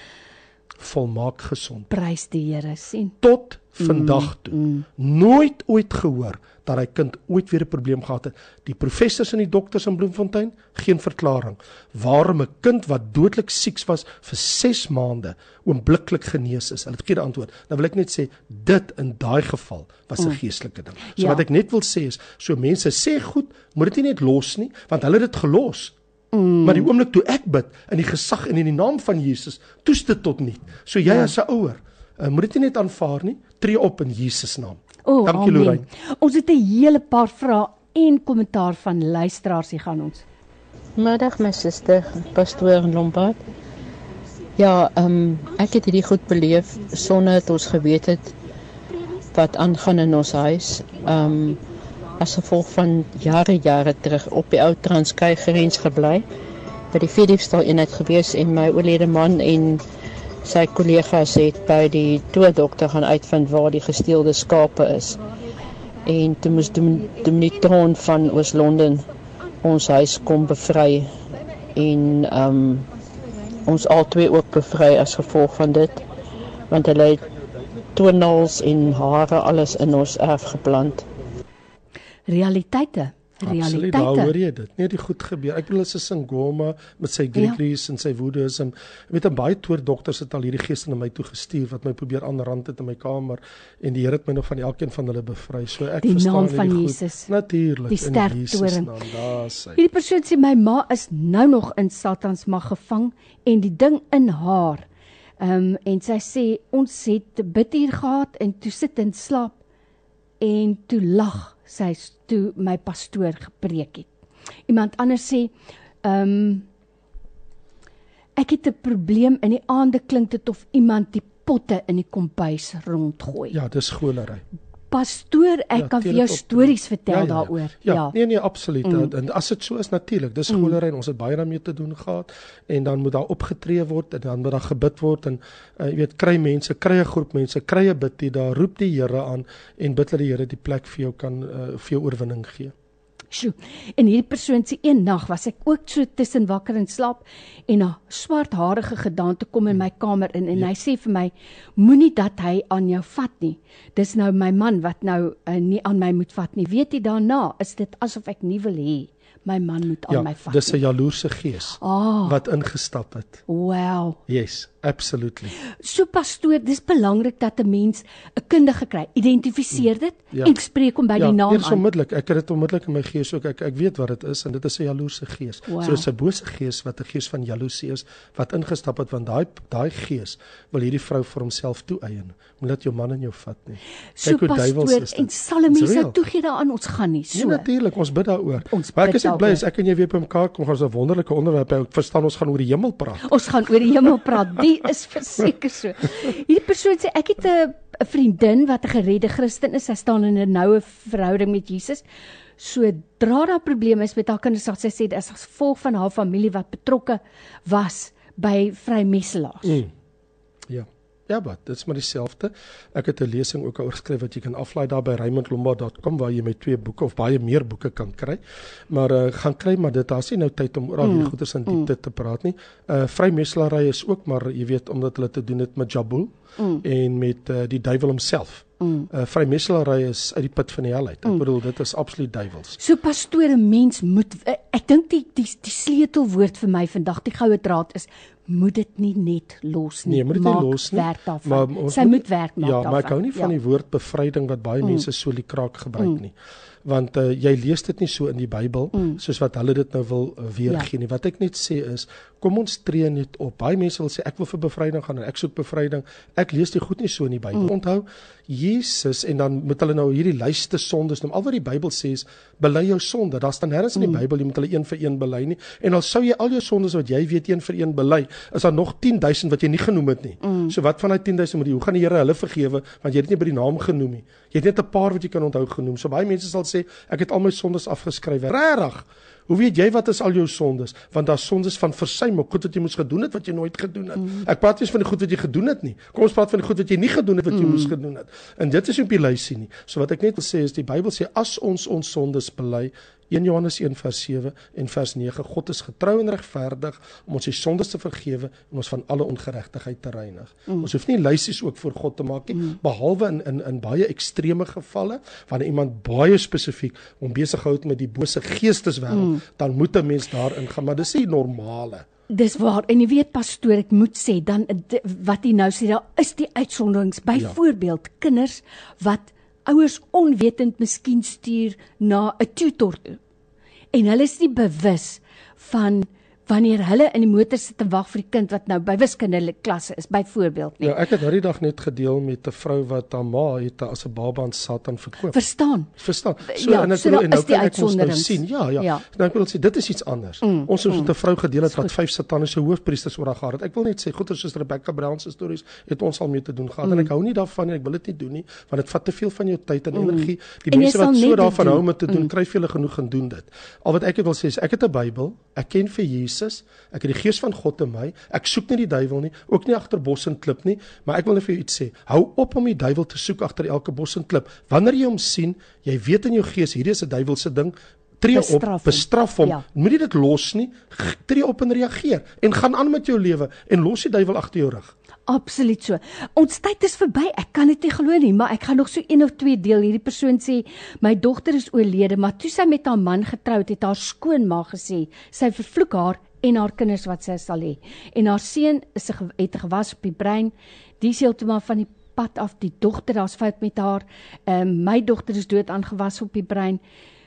volmaak gesond. Prys die Here, sien. Tot vandag toe. Nooit ooit gehoor dat hy kind ooit weer 'n probleem gehad het. Die professors en die dokters in Bloemfontein, geen verklaring. Waarom 'n kind wat dodelik siek was vir 6 maande oombliklik genees is. Hulle het geen antwoord. Nou wil ek net sê, dit in daai geval was 'n geestelike ding. So wat ek net wil sê is, so mense sê goed, moet dit nie net los nie, want hulle het dit gelos. Maar die oomblik toe ek bid, in die gesag en in die naam van Jesus, toets dit tot niet. So jy as 'n ouer, moet dit nie net aanvaar nie, tree op in Jesus naam. Dankie, Lorraine. Ons het 'n hele paar vrae en kommentaar van luisteraars hier gaan ons. Middag my suster, pastoor Lombard. Ja, ek het hierdie goed beleef sonder dat ons geweet het wat aangaan in ons huis. As gevolg van jare terug op die ou Transkei grens gebly, by die veediefstal eenheid gewees en my oorlede man en sy kollegas het by die toedokter gaan uitvind waar die gesteelde skape is. En toe moes Dominitron van Oos-London ons huis kom bevry en ons albei ook bevry as gevolg van dit, want hulle het toenails en hare alles in ons erf geplant. realiteite. Absoluut, daar hoor jy dit. Nee, die goed gebeur. Ek bedoel, is in Goma met sy Greekries en sy woedism. Met 'n baie toordokters het al hierdie geeste na my toe gestuur wat my probeer aanrand het in my kamer en die Here het my nog van elkeen van hulle bevry. So ek die verstaan naam die van goed. Jesus. Natuurlik, Die sterk in Jesus toring. naam. Daar sy. Hierdie persoon sê my ma is nou nog in Satans mag gevang en die ding in haar. En sy sê ons het bidtuur gehad en toe sit en slaap en toe lag sy toe my pastoor gepreek het. Iemand anders sê ek het 'n probleem in die aande klink dit of iemand die potte in die kombuis rondgooi. Ja, dis skolery. Pastoor, ek kan vir jou stories vertel daaroor. Ja, nee, absoluut. En as dit so is, natuurlik, dis skolery en ons het baie daarmee te doen gehad en dan moet daar opgetree word en dan moet daar gebid word en jy weet, kry 'n groep mense, kry 'n bidtie, daar roep die Here aan en bid dat die Here die plek vir jou kan vir jou oorwinning gee. Sjoe, en hierdie persoon sê een nag was ek ook so tussen wakker en slaap en 'n swartharige gedaante kom in my kamer in en hy sê vir my, moenie dat hy aan jou vat nie. Dis nou my man wat nou nie aan my moet vat nie. Weet jy daarna, is dit asof ek nie wil hê my man moet aan my vat nie. Dis 'n jaloerse gees wat ingestap het. Wow. Yes, absolutely. So pastoor, dis belangrik dat 'n mens 'n kundige kry. Identifiseer dit en spreek hom by die naam aan. Ja, onmiddellik. Ek het dit onmiddellik in my gees ook. Ek weet wat dit is en dit is 'n jaloerse gees. Wow. So dis 'n bose gees wat 'n gees van jaloesie is wat ingestap het want daai gees wil hierdie vrou vir homself toeëien. Moenie jou man in jou vat nie. So pastoor, en sal 'n mens nou toegee daaraan ons gaan nie so. Ja, natuurlik, ons bid daaroor. Maar ek is bly as ek en jy weer by mekaar kom, ons 'n wonderlike onderwerp. Ek verstaan ons gaan oor die hemel praat. Ons gaan oor die hemel praat. Die is verseker so. Hierdie persoon sê ek het 'n vriendin wat 'n geredde Christen is. Sy staan in 'n noue verhouding met Jesus. Sodra daar probleme is met haar kinders, sal sy sê dit is as gevolg van haar familie wat betrokke was by vrymesselaars. Ja, wat, dit is maar dieselfde. Ek het 'n lesing ook oor geskryf wat jy kan aflaai daar by raymondlombard.com waar jy met 2 boeke of baie meer boeke kan kry. Maar gaan kry maar dit, daar's nie nou tyd om oor al die goeders in diepte te praat nie. Vrymesselary is ook maar jy weet omdat hulle te doen het met Jabul en met die duiwel homself. Vrymesselary is uit die put van die hel uit. Ek bedoel dit is absoluut duiwels. So pastoor, 'n mens moet ek dink die sleutelwoord vir my vandag, die goue draad is moet dit nie net los nie. Nee, moet dit nie los nie. Maar sy moet werk maak daarvan. Ja, maar ek hou nie van die woord bevryding wat baie mense so liekraak gebruik nie. Want jy lees dit nie so in die Bybel soos wat hulle dit nou wil weergee nie. Wat ek net sê is, kom ons tree net op. Baie mense wil sê ek wil vir bevryding gaan en ek soek bevryding. Ek lees dit goed nie so in die Bybel. Onthou, Jesus en dan moet hulle nou hierdie lyste sondes noem. Al wat die Bybel sê is bely jou sonde. Daar staan nêrens in die Bybel jy moet hulle een vir een bely nie. En al sou jy al jou sondes wat jy weet een vir een bely, is daar nog 10,000 wat jy nie genoem het nie. So wat van daai 10,000 moet jy, hoe gaan die Here hulle vergewe want jy het dit nie by die naam genoem nie. Jy het net 'n paar wat jy kan onthou genoem. So baie mense sal sê ek het al my sondes afgeskryf. Regtig? Hoe weet jy wat is al jou sondes? Want daar's sondes van versuim, goed wat jy moes gedoen het wat jy nooit gedoen het. Ek praat nie eens van die goed wat jy gedoen het nie. Kom ons praat van die goed wat jy nie gedoen het wat jy moes gedoen het. En dit is nie op die lysie nie. So wat ek net wil sê is die Bybel sê as ons sondes bely, 1 Johannes 1 vers 7 en vers 9, God is getrou en regverdig om ons die sondes te vergewe en ons van alle ongeregtigheid te reinig. Ons hoef nie lysies ook voor God te maak nie, behalwe in baie ekstreme gevalle, wanneer iemand baie spesifiek om besig hou met die bose geesteswêreld, dan moet 'n mens daarin gaan, maar dis nie normale. Dis waar, en jy weet pastoor, ek moet sê, dan wat jy nou sê, daar is die uitsonderings, byvoorbeeld kinders wat ouers onwetend miskien stuur na 'n tutor toe. En hulle is nie bewus van wanneer hulle in die motor sit en wag vir die kind wat nou by wiskundeklasse is, byvoorbeeld nie. Ja, ek het nou die dag net gedeel met 'n vrou wat haar ma het as 'n baba aan Satan verkoop. Verstaan. So Ja, en ek so bedoel daar en nou is die kan ek ons nou uitsonderings. sien. Ja. Nou ek wil sê dit is iets anders. Ons het met 'n vrou gedeel het wat 5 sataniese hoofpriesters oor haar gehad het. Ek wil net sê goeie soos Rebecca Brown se stories het ons al mee te doen gehad en ek hou nie daarvan nie. Ek wil dit nie doen nie want dit vat te veel van jou tyd en energie. Die En mense wat so daarvan hou om dit te doen, kry vir hulle genoeg en doen dit. Al wat ek wil sê is ek het 'n Bybel, ek ken vir Jesus, ek het die Gees van God in my. Ek soek nie die duiwel nie, ook nie agter bos en klip nie, maar ek wil net vir jou iets sê. Hou op om die duiwel te soek agter elke bos en klip. Wanneer jy hom sien, jy weet in jou gees hierdie is 'n duiwelse ding, tree op, bestraf hom, moet jy dit los nie, tree op en reageer, en gaan aan met jou lewe, en los die duiwel agter jou rug. Absoluut so. Ons tyd is verby, ek kan dit nie glo nie, maar ek gaan nog so 1 of 2 deel. Hierdie persoon sê, my dogter is oorlede, maar toe sy met haar man getroud het, haar skoonma gesê, sy vervloek haar en haar kinders wat sy sal hê. En haar seun het gewas op die brein, die is heeltemal van die pad af, die dogter, daar's fout met haar, my dogter is dood aangewas op die brein.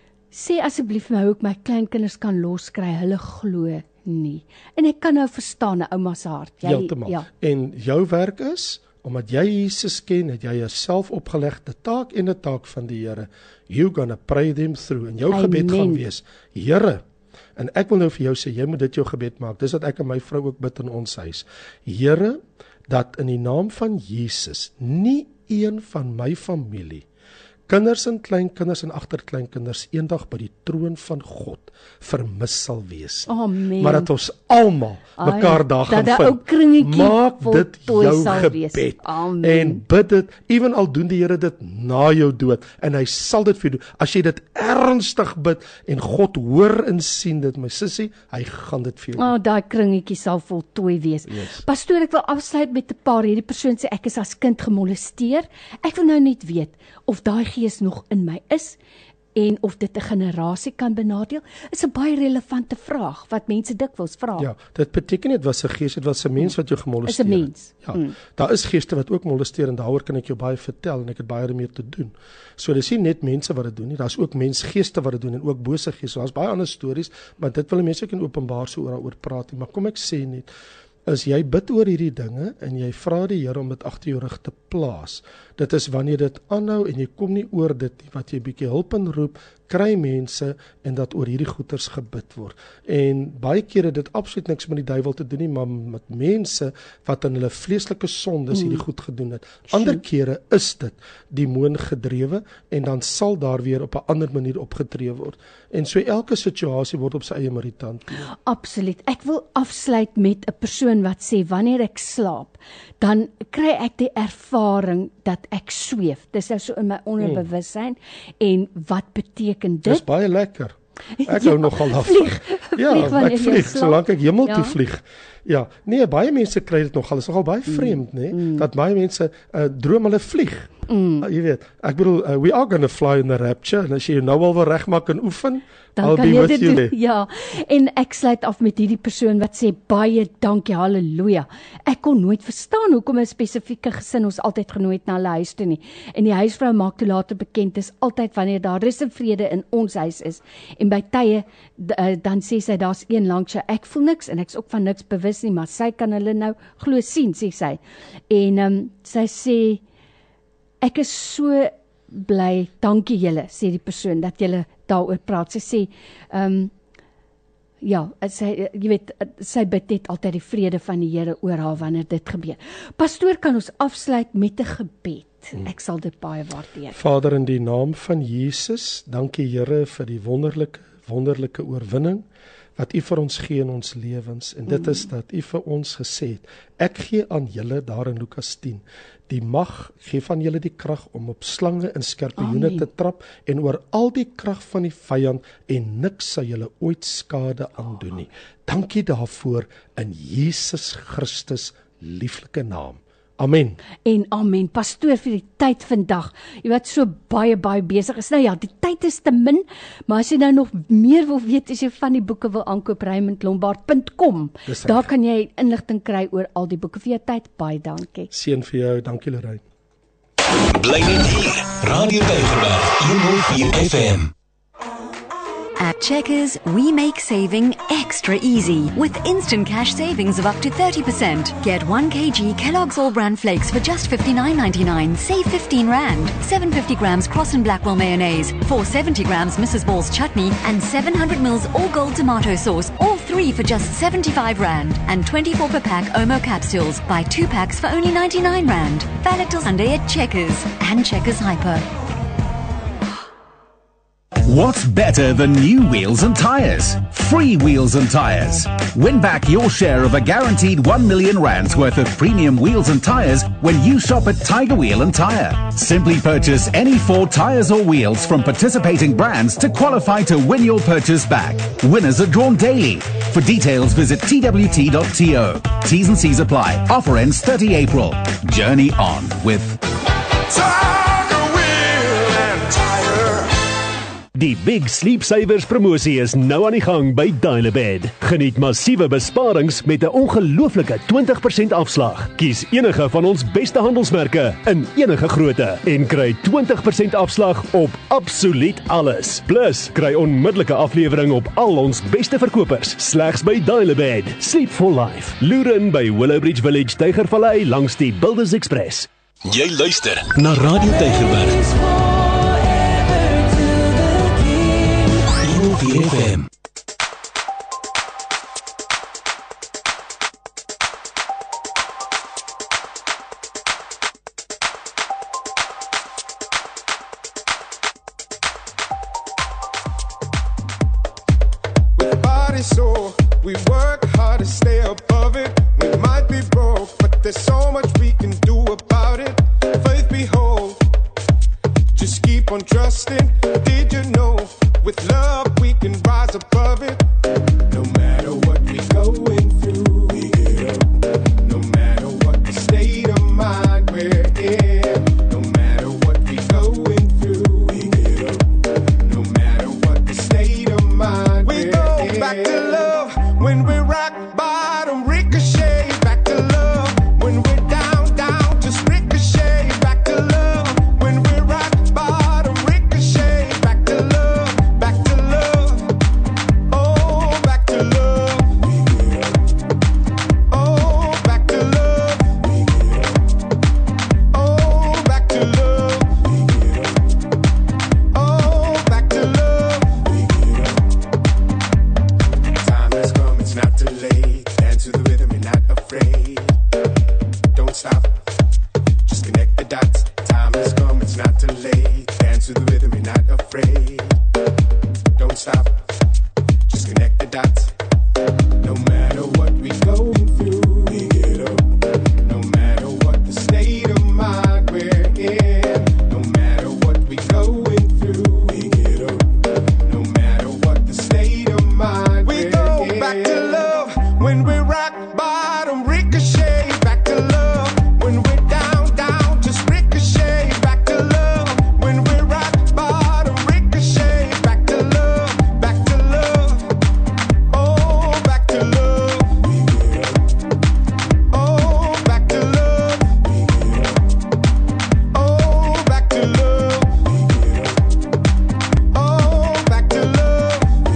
Sê asseblief my hoe ek my kleinkinders kan loskry, hulle glo nie. En ek kan nou verstaan 'n ouma se hart. Heeltemal. Ja. En jou werk is, omdat jy Jesus ken, het jy 'n selfopgelegde taak en 'n taak van die Here. You gonna pray them through. En jou gebed gaan wees, Here, en ek wil nou vir jou sê, jy moet dit jou gebed maak. Dis wat ek en my vrou ook bid in ons huis. Here, dat in die naam van Jesus, nie een van my familie, kinders en kleinkinders en agterkleinkinders eendag by die troon van God vermis sal wees. Amen. Maar dat ons almal mekaar daar gaan vind. Maak dit jou gebed. Amen. En bid dit, ewen al doen die Here dit na jou dood, en hy sal dit vir jou doen. As jy dit ernstig bid, en God hoor en sien dit, my sussie, hy gaan dit vir jou doen. Daai kringetjie sal voltooi wees. Yes. Pastoor, ek wil afsluit met 'n paar. Hierdie persoon sê, ek is as kind gemolesteer. Ek wil nou net weet, of daai gees nog in my is, en of dit 'n generasie kan benadeel, is 'n baie relevante vraag, wat mense dikwels vra. Ja, dit beteken nie, dit was 'n gees, dit was 'n mens wat jou gemolesteer het. Is 'n mens. Ja, daar is geeste wat ook molesteer, en daaroor kan ek jou baie vertel, en ek het baie daarmee te doen. So dis nie net mense wat dit doen nie, daar's ook mensgeeste wat dit doen, en ook bose geeste. Daar's baie ander stories, maar dit wil mense ook in openbaar so oor praat nie. Maar kom ek sê net, as jy bid oor hierdie dinge, en jy vra die Here om dit agter jou rug te plaas, dit is wanneer dit aanhou, en jy kom nie oor dit nie, wat jy bietjie hulp inroep, kry mense, en dat oor hierdie goeters gebid word. En baie kere dit absoluut niks met die duiwel te doen nie, maar met mense wat in hulle vleeslike sondes hierdie goed gedoen het. Ander kere is dit demoon gedrewe, en dan sal daar weer op 'n ander manier opgetree word. En so elke situasie word op sy eie manier hanteer. Absoluut. Ek wil afsluit met 'n persoon wat sê, wanneer ek slaap, dan kry ek die ervaring dat ek sweef. Dis nou so in my onderbewussyn, en wat beteken dit? Dis baie lekker. Ek hou nogal daarvan. Ek vlieg, solank ek hemel toe vlieg. Ja, nee, baie mense kry dit nogal, is nogal baie vreemd, nee, dat baie mense droom hulle vlieg. Jy weet, ek bedoel, we are gonna fly in the rapture, en as jy nou al wil regmaak en oefen, dan kan jy dit doen. Ja, en ek sluit af met hierdie persoon wat sê, baie dankie, halleluja. Ek kon nooit verstaan hoekom 'n spesifieke gesin ons altyd genooi het na hulle huis toe nie. En die huisvrou maak toe later bekend, is altyd wanneer daar rus en vrede in ons huis is. En by tye, dan sê sy, daar's een langs jou, ek voel niks, en ek's ook van niks bewus nie, maar sy kan hulle nou glo sien, sê sy. En sy sê, ek is so bly, dankie julle, sê die persoon, dat julle daaroor praat. Sy sê, jy weet, sy bid net altyd die vrede van die Here oor haar wanneer dit gebeur. Pastoor, kan ons afsluit met 'n gebed? Ek sal dit baie waardeer. Vader, in die naam van Jesus, dankie Here vir die wonderlike oorwinning wat U vir ons gee in ons lewens, en dit is dat U vir ons gesê het, ek gee aan julle daar in Lukas 10, die mag, gee van julle die krag om op slange en skorpioene te trap, en oor al die krag van die vyand, en niks sal julle ooit skade aandoen nie. Dankie daarvoor in Jesus Christus lieflike naam. Amen. En amen. Pastoor, vir die tyd vandag, jy wat so baie besig is. Nou ja, die tyd is te min, maar as jy nou nog meer wil weet, as jy van die boeke wil aankoop, raymondlombard.com. Daar kan jy inligting kry oor al die boeke. Vir jou tyd, baie dankie. Seën vir jou, dankie Lorraine. Bly net hier, Radio Tygerberg 104 FM. At Checkers, we make saving extra easy with instant cash savings of up to 30%. Get 1 kg Kellogg's All Brand Flakes for just $59.99. Save 15 Rand. 750 grams Cross and Blackwell mayonnaise, 470 grams Mrs. Ball's chutney, and 700 mils All Gold tomato sauce. All 3 for just 75 Rand. And 24 per pack Omo capsules. Buy 2 packs for only 99 Rand. Valid till Sunday at Checkers and Checkers Hyper. What's better than new wheels and tyres? Free wheels and tyres. Win back your share of a guaranteed R1 million worth of premium wheels and tyres when you shop at Tiger Wheel and Tyre. Simply purchase any 4 tyres or wheels from participating brands to qualify to win your purchase back. Winners are drawn daily. For details, visit twt.to. T's and C's apply. Offer ends 30 April. Journey on with Tiger Wheel and Tyre. Die Big Sleep Savers promosie is nou aan die gang by Dial-A-Bed. Geniet massiewe besparings met 'n ongelooflike 20% afslag. Kies enige van ons beste handelsmerke in enige grootte en kry 20% afslag op absoluut alles. Plus, kry onmiddellike aflewering op al ons beste verkopers slegs by Dial-A-Bed. Sleep for Life. Loeren by Willowbridge Village, Tygervallei langs die Builders Express. Jy luister na Radio Tygerberg. FM. With body sore, we work hard to stay above it. We might be broke, but there's so much we can do about it. Faith be whole, just keep on trusting. Did you know? With love we can rise above it. No matter what we're going through, we get up. No matter what the state of mind we're in, no matter what we're going through, we get up. No matter what the state of mind we're in. We go back to love when we're rock bottom, ricochet. Back to love when we're down, down, just ricochet. Back to love when we're rock bottom, ricochet. Back to love. Back to love, oh, back to love, oh, back to love, oh, back to love, oh, back to love. Time has come, it's not too late. Dance to the rhythm, you're not afraid. Don't stop, just connect the dots. Time has come, it's not too late. Dance to the rhythm, you're not afraid. Don't stop, just connect the dots. No matter what we going through, we get up. No matter what the state of mind we're in, no matter what we going through, we get up. No matter what the state of mind we're in. We go back to love when we rock bottom, ricochet. Back to love when we're down, down, just ricochet. Back to love when we rock bottom, ricochet. Back to love. Back to love, oh, back to love, oh, back to love, oh, back to love, oh, back to love.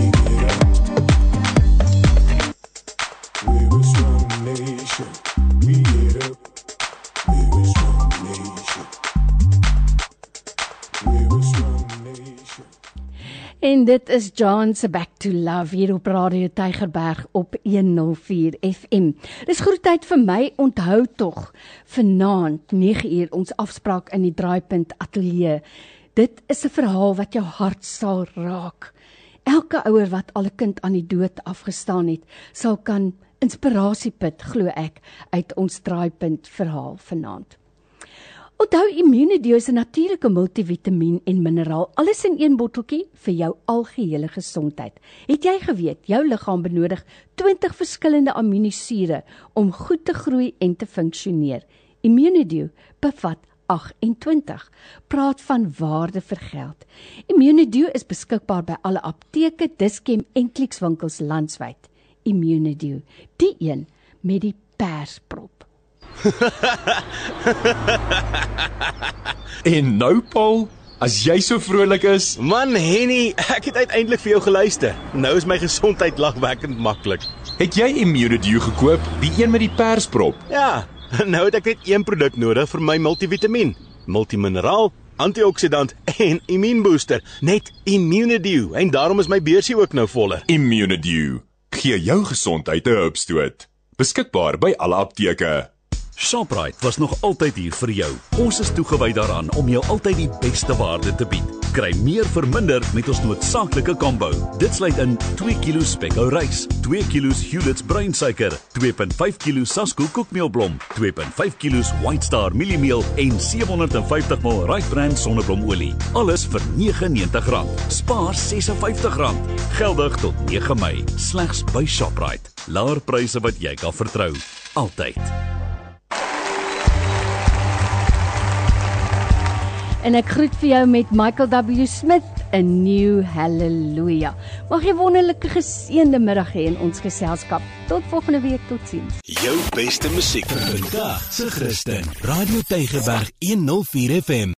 We're a strong nation, we get up. We're a strong nation, we're a strong nation. En dit is John se Back to Love hier op Radio Tygerberg op 104 FM. Dis groet tyd vir my, onthou tog, vanaand 9uur ons afspraak in die Draaipunt Ateljee. Dit is 'n verhaal wat jou hart sal raak. Elke ouer wat al 'n kind aan die dood afgestaan het, sal kan inspirasie put, glo ek, uit ons Draaipunt verhaal vanaand. Onthou, Immunedio is 'n natuurlike multivitamiin en mineraal, alles in een botteltjie vir jou algehele gesondheid. Het jy geweet, jou liggaam benodig 20 verskillende aminosure om goed te groei en te funksioneer. Immunedio bevat 28. Praat van waarde vir geld. Immunedio is beskikbaar by alle apteke, Dischem en Clicks-winkels landwyd. Immunedio, die een met die persprop. En nou, Paul, as jy so vrolik is. Man, Henny, ek het uiteindelik vir jou geluister. Nou is my gesondheid lagwekkend maklik. Het jy Immunedio gekoop, die een met die persprop? Ja, nou het ek net een produk nodig vir my multivitamiin, multimineraal, antioxidant en immuunbooster. Net Immunedio, en daarom is my beursie ook nou voller. Immunedio, gee jou gesondheid 'n hupstoot. Beskikbaar by alle apteke. Shoprite was nog altyd hier vir jou. Ons is toegewy daaraan om jou altyd die beste waarde te bied. Kry meer vir minder met ons noodsaaklike combo. Dit sluit in 2 kg spekkou rys, 2 kg Hulitz bruinsuiker, 2.5 kg Sasko koekmeelblom, 2.5 kg White Star mieliemeel en 750 ml Right Brand sonneblomolie. Alles vir R99. Spaar R56. Geldig tot 9 Mei. Slegs by Shoprite. Laer pryse wat jy kan vertrou. Altyd. En ek groet vir jou met Michael W. Smith, 'n New Hallelujah. Mag jy wonderlike geseënde middag hê in ons geselskap. Tot volgende week, totsiens. Jou beste musiek vir vandag se Christen. Radio Tygerberg 104 FM.